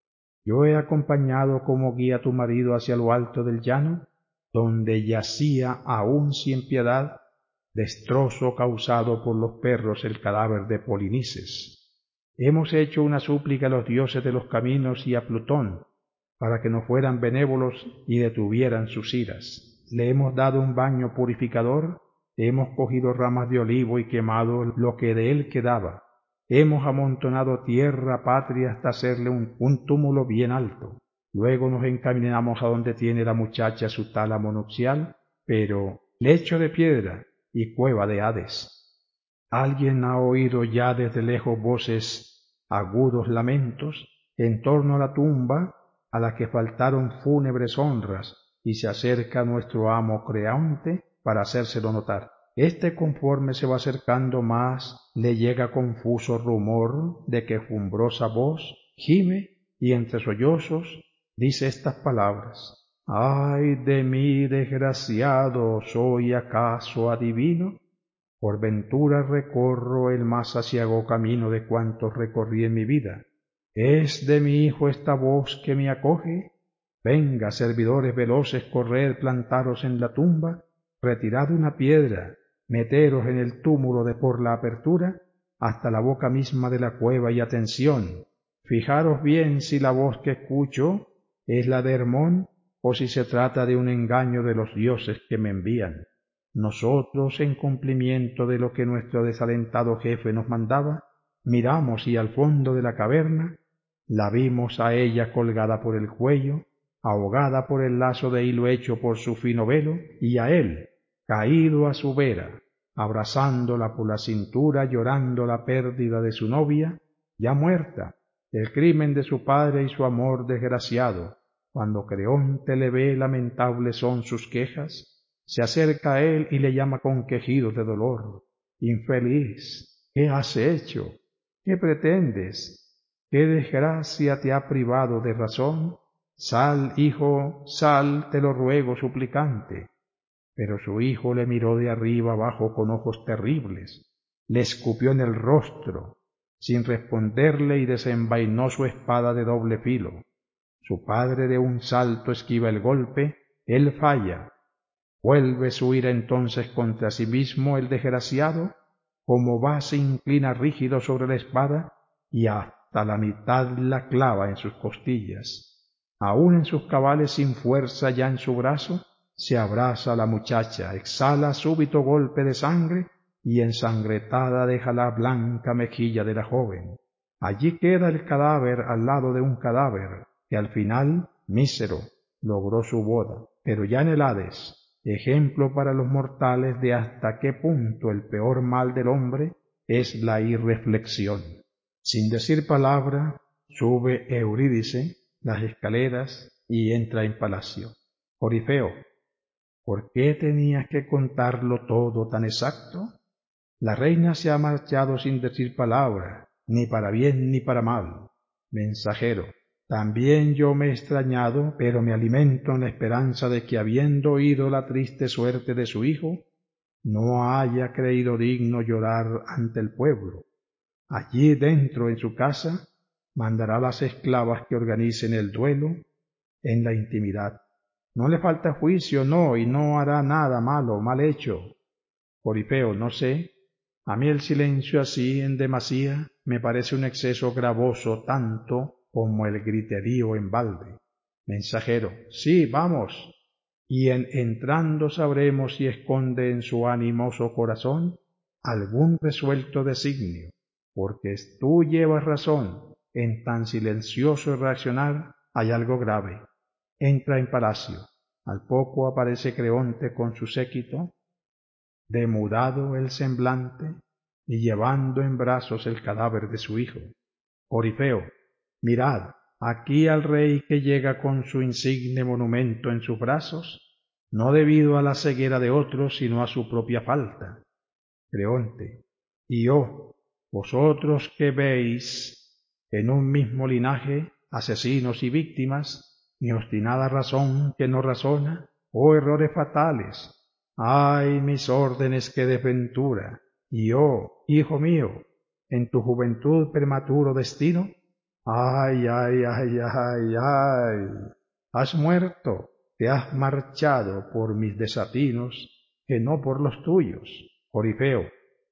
Yo he acompañado como guía a tu marido hacia lo alto del llano, donde yacía aún sin piedad, destrozo causado por los perros, el cadáver de Polinices. Hemos hecho una súplica a los dioses de los caminos y a Plutón, para que nos fueran benévolos y detuvieran sus iras. Le hemos dado un baño purificador, hemos cogido ramas de olivo y quemado lo que de él quedaba. Hemos amontonado tierra patria hasta hacerle un, un túmulo bien alto. Luego nos encaminamos a donde tiene la muchacha su tálamo nupcial, pero lecho de piedra y cueva de Hades. ¿Alguien ha oído ya desde lejos voces, agudos lamentos, en torno a la tumba a la que faltaron fúnebres honras, y se acerca nuestro amo Creonte para hacérselo notar? Este, conforme se va acercando más, le llega confuso rumor de que fumbrosa voz gime y entre sollozos dice estas palabras: «¡Ay de mí, desgraciado! ¿Soy acaso adivino? Por ventura recorro el más aciago camino de cuantos recorrí en mi vida. ¿Es de mi hijo esta voz que me acoge? Venga, servidores veloces, corred, plantaros en la tumba, retirad una piedra, meteros en el túmulo de por la apertura, hasta la boca misma de la cueva, y atención, fijaros bien si la voz que escucho es la de Hermón, o si se trata de un engaño de los dioses que me envían. Nosotros, en cumplimiento de lo que nuestro desalentado jefe nos mandaba, miramos y al fondo de la caverna la vimos a ella colgada por el cuello, ahogada por el lazo de hilo hecho por su fino velo, y a él, caído a su vera, abrazándola por la cintura, llorando la pérdida de su novia, ya muerta, el crimen de su padre y su amor desgraciado. Cuando Creonte le ve, lamentables son sus quejas, se acerca a él y le llama con quejidos de dolor. «Infeliz, ¿qué has hecho? ¿Qué pretendes? ¿qué desgracia te ha privado de razón? Sal, hijo, sal, te lo ruego suplicante. Pero su hijo le miró de arriba abajo con ojos terribles, le escupió en el rostro, sin responderle, y desenvainó su espada de doble filo. Su padre de un salto esquiva el golpe, él falla. Vuelve su ira entonces contra sí mismo el desgraciado, como va se inclina rígido sobre la espada, y hasta la mitad la clava en sus costillas. Aún en sus cabales sin fuerza ya en su brazo, se abraza la muchacha, exhala súbito golpe de sangre, y ensangretada deja la blanca mejilla de la joven. Allí queda el cadáver al lado de un cadáver, que al final, mísero, logró su boda, pero ya en el Hades, ejemplo para los mortales de hasta qué punto el peor mal del hombre es la irreflexión. Sin decir palabra, sube Eurídice las escaleras y entra en palacio. Corifeo, ¿por qué tenías que contarlo todo tan exacto? La reina se ha marchado sin decir palabra, ni para bien ni para mal. Mensajero, también yo me he extrañado, pero me alimento en la esperanza de que, habiendo oído la triste suerte de su hijo, no haya creído digno llorar ante el pueblo. Allí dentro, en su casa, mandará a las esclavas que organicen el duelo en la intimidad. No le falta juicio, no, y no hará nada malo, mal hecho. Corifeo, no sé, a mí el silencio así en demasía me parece un exceso gravoso tanto como el griterío en balde. Mensajero, sí, vamos, y en entrando sabremos si esconde en su animoso corazón algún resuelto designio, porque tú llevas razón, en tan silencioso reaccionar hay algo grave. Entra en palacio, al poco aparece Creonte con su séquito, demudado el semblante y llevando en brazos el cadáver de su hijo. Corifeo, mirad, aquí al rey que llega con su insigne monumento en sus brazos, no debido a la ceguera de otros, sino a su propia falta. Creonte, y oh, vosotros que veis en un mismo linaje asesinos y víctimas, mi obstinada razón que no razona, oh errores fatales, ay mis órdenes qué desventura, y oh, hijo mío, en tu juventud prematuro destino, ay, ay, ay, ay, ay, has muerto, te has marchado por mis desatinos, que no por los tuyos. Corifeo,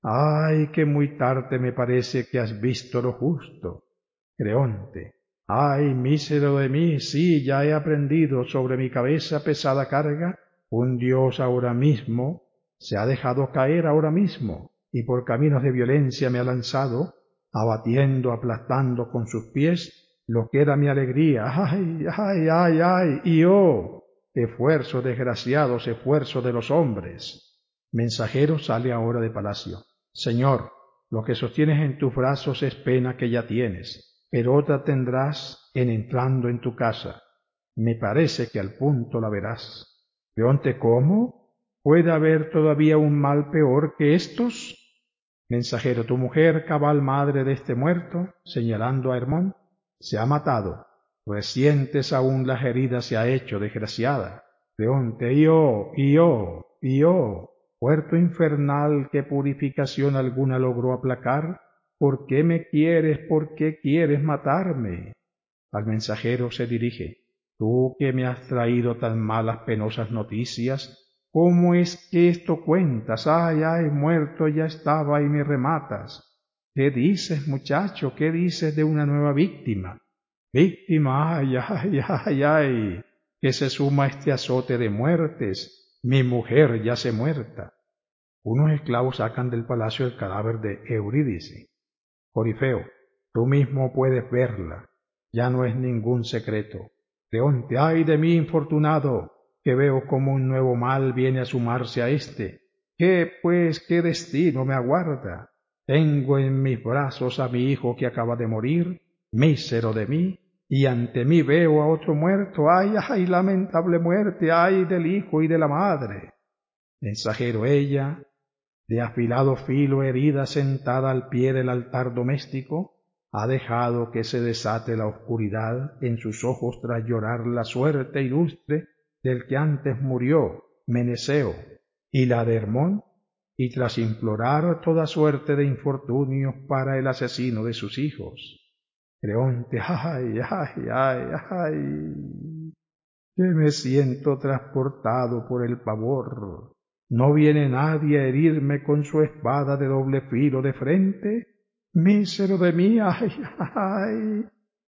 ay, que muy tarde me parece que has visto lo justo. Creonte, ay, mísero de mí, sí, ya he aprendido sobre mi cabeza pesada carga, un dios ahora mismo se ha dejado caer ahora mismo, y por caminos de violencia me ha lanzado, abatiendo, aplastando con sus pies lo que era mi alegría. Ay, ay, ay, ay, y oh, esfuerzo, desgraciados esfuerzos de los hombres. Mensajero sale ahora de palacio. Señor, lo que sostienes en tus brazos es pena que ya tienes, pero otra tendrás en entrando en tu casa. Me parece que al punto la verás. Creonte, ¿cómo? ¿Puede haber todavía un mal peor que estos? Mensajero, tu mujer, cabal madre de este muerto, señalando a Hermón, se ha matado. Recientes aún las heridas se ha hecho, desgraciada. Creonte, y oh, y oh, y oh, puerto infernal que purificación alguna logró aplacar, ¿por qué me quieres, por qué quieres matarme? Al mensajero se dirige, tú que me has traído tan malas penosas noticias, ¿cómo es que esto cuentas? Ay, ay, muerto ya estaba y me rematas. ¿Qué dices, muchacho? ¿Qué dices de una nueva víctima? Víctima, ay, ay, ay, ay, que se suma este azote de muertes. Mi mujer yace muerta. Unos esclavos sacan del palacio el cadáver de Eurídice. Corifeo, tú mismo puedes verla. Ya no es ningún secreto. Creonte, ay de mí, infortunado, que veo como un nuevo mal viene a sumarse a éste. ¿Qué, pues, qué destino me aguarda? Tengo en mis brazos a mi hijo que acaba de morir, mísero de mí, y ante mí veo a otro muerto. ¡Ay, ay, lamentable muerte! ¡Ay del hijo y de la madre! Mensajero, ella, de afilado filo herida sentada al pie del altar doméstico, Ha dejado que se desate la oscuridad en sus ojos tras llorar la suerte ilustre del que antes murió, Meneceo, y la de Hermón, y tras implorar toda suerte de infortunios para el asesino de sus hijos. Creonte, ay, ay, ay, ay, que me siento transportado por el pavor. ¿No viene nadie a herirme con su espada de doble filo de frente? Mísero de mí, ay, ay,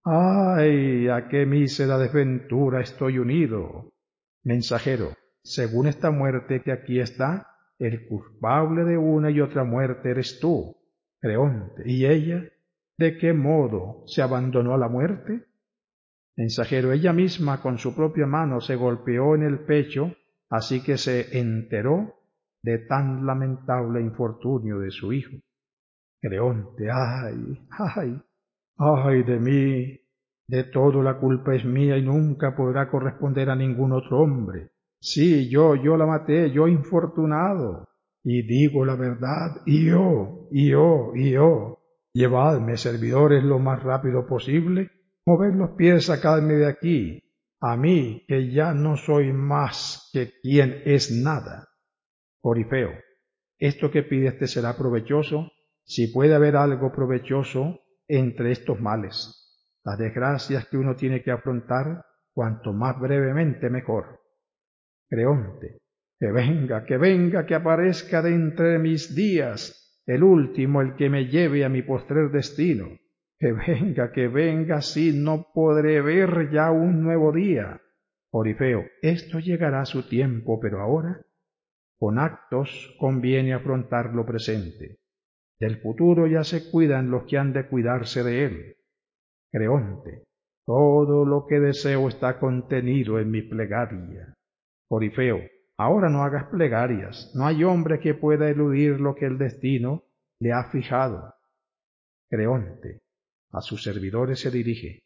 ay, a qué mísera desventura estoy unido. Mensajero, según esta muerte que aquí está, el culpable de una y otra muerte eres tú, Creonte. ¿Y ella? ¿De qué modo se abandonó a la muerte? Mensajero, ella misma con su propia mano se golpeó en el pecho, así que se enteró de tan lamentable infortunio de su hijo. Creonte, ay, ay, ay de mí, de todo la culpa es mía y nunca podrá corresponder a ningún otro hombre. Sí, yo, yo la maté, yo infortunado, y digo la verdad, y yo, y yo, y yo. Llevadme, servidores, lo más rápido posible, moved los pies, sacadme de aquí, a mí, que ya no soy más que quien es nada. Corifeo, esto que pides te será provechoso, si puede haber algo provechoso entre estos males. Las desgracias que uno tiene que afrontar, cuanto más brevemente mejor. Creonte, que venga, que venga, que aparezca de entre mis días, el último, el que me lleve a mi postrer destino. Que venga, que venga, si no podré ver ya un nuevo día. Corifeo, esto llegará a su tiempo, pero ahora con actos conviene afrontar lo presente. Del futuro ya se cuidan los que han de cuidarse de él. Creonte, todo lo que deseo está contenido en mi plegaria. Corifeo, ahora no hagas plegarias, no hay hombre que pueda eludir lo que el destino le ha fijado. Creonte, a sus servidores se dirige.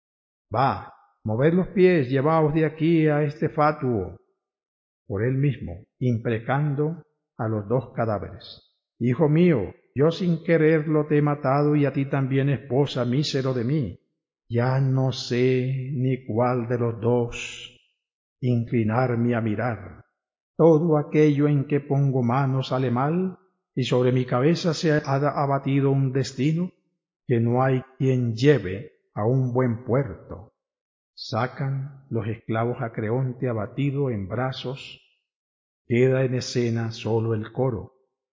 Va, moved los pies, llevaos de aquí a este fatuo. Por él mismo, imprecando a los dos cadáveres. Hijo mío, yo sin quererlo te he matado y a ti también, esposa, mísero de mí. Ya no sé ni cuál de los dos inclinarme a mirar. Todo aquello en que pongo mano sale mal, y sobre mi cabeza se ha abatido un destino que no hay quien lleve a un buen puerto. Sacan los esclavos a Creonte abatido en brazos, queda en escena solo el coro.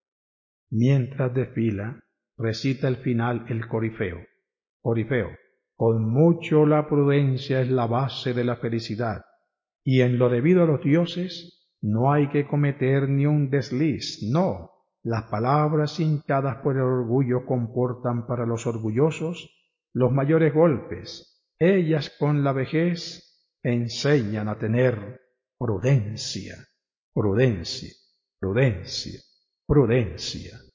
Mientras desfila, recita el final el Corifeo. Corifeo, con mucho la prudencia es la base de la felicidad, y en lo debido a los dioses no hay que cometer ni un desliz, no. Las palabras hinchadas por el orgullo comportan para los orgullosos los mayores golpes. Ellas con la vejez enseñan a tener prudencia, prudencia, prudencia, prudencia.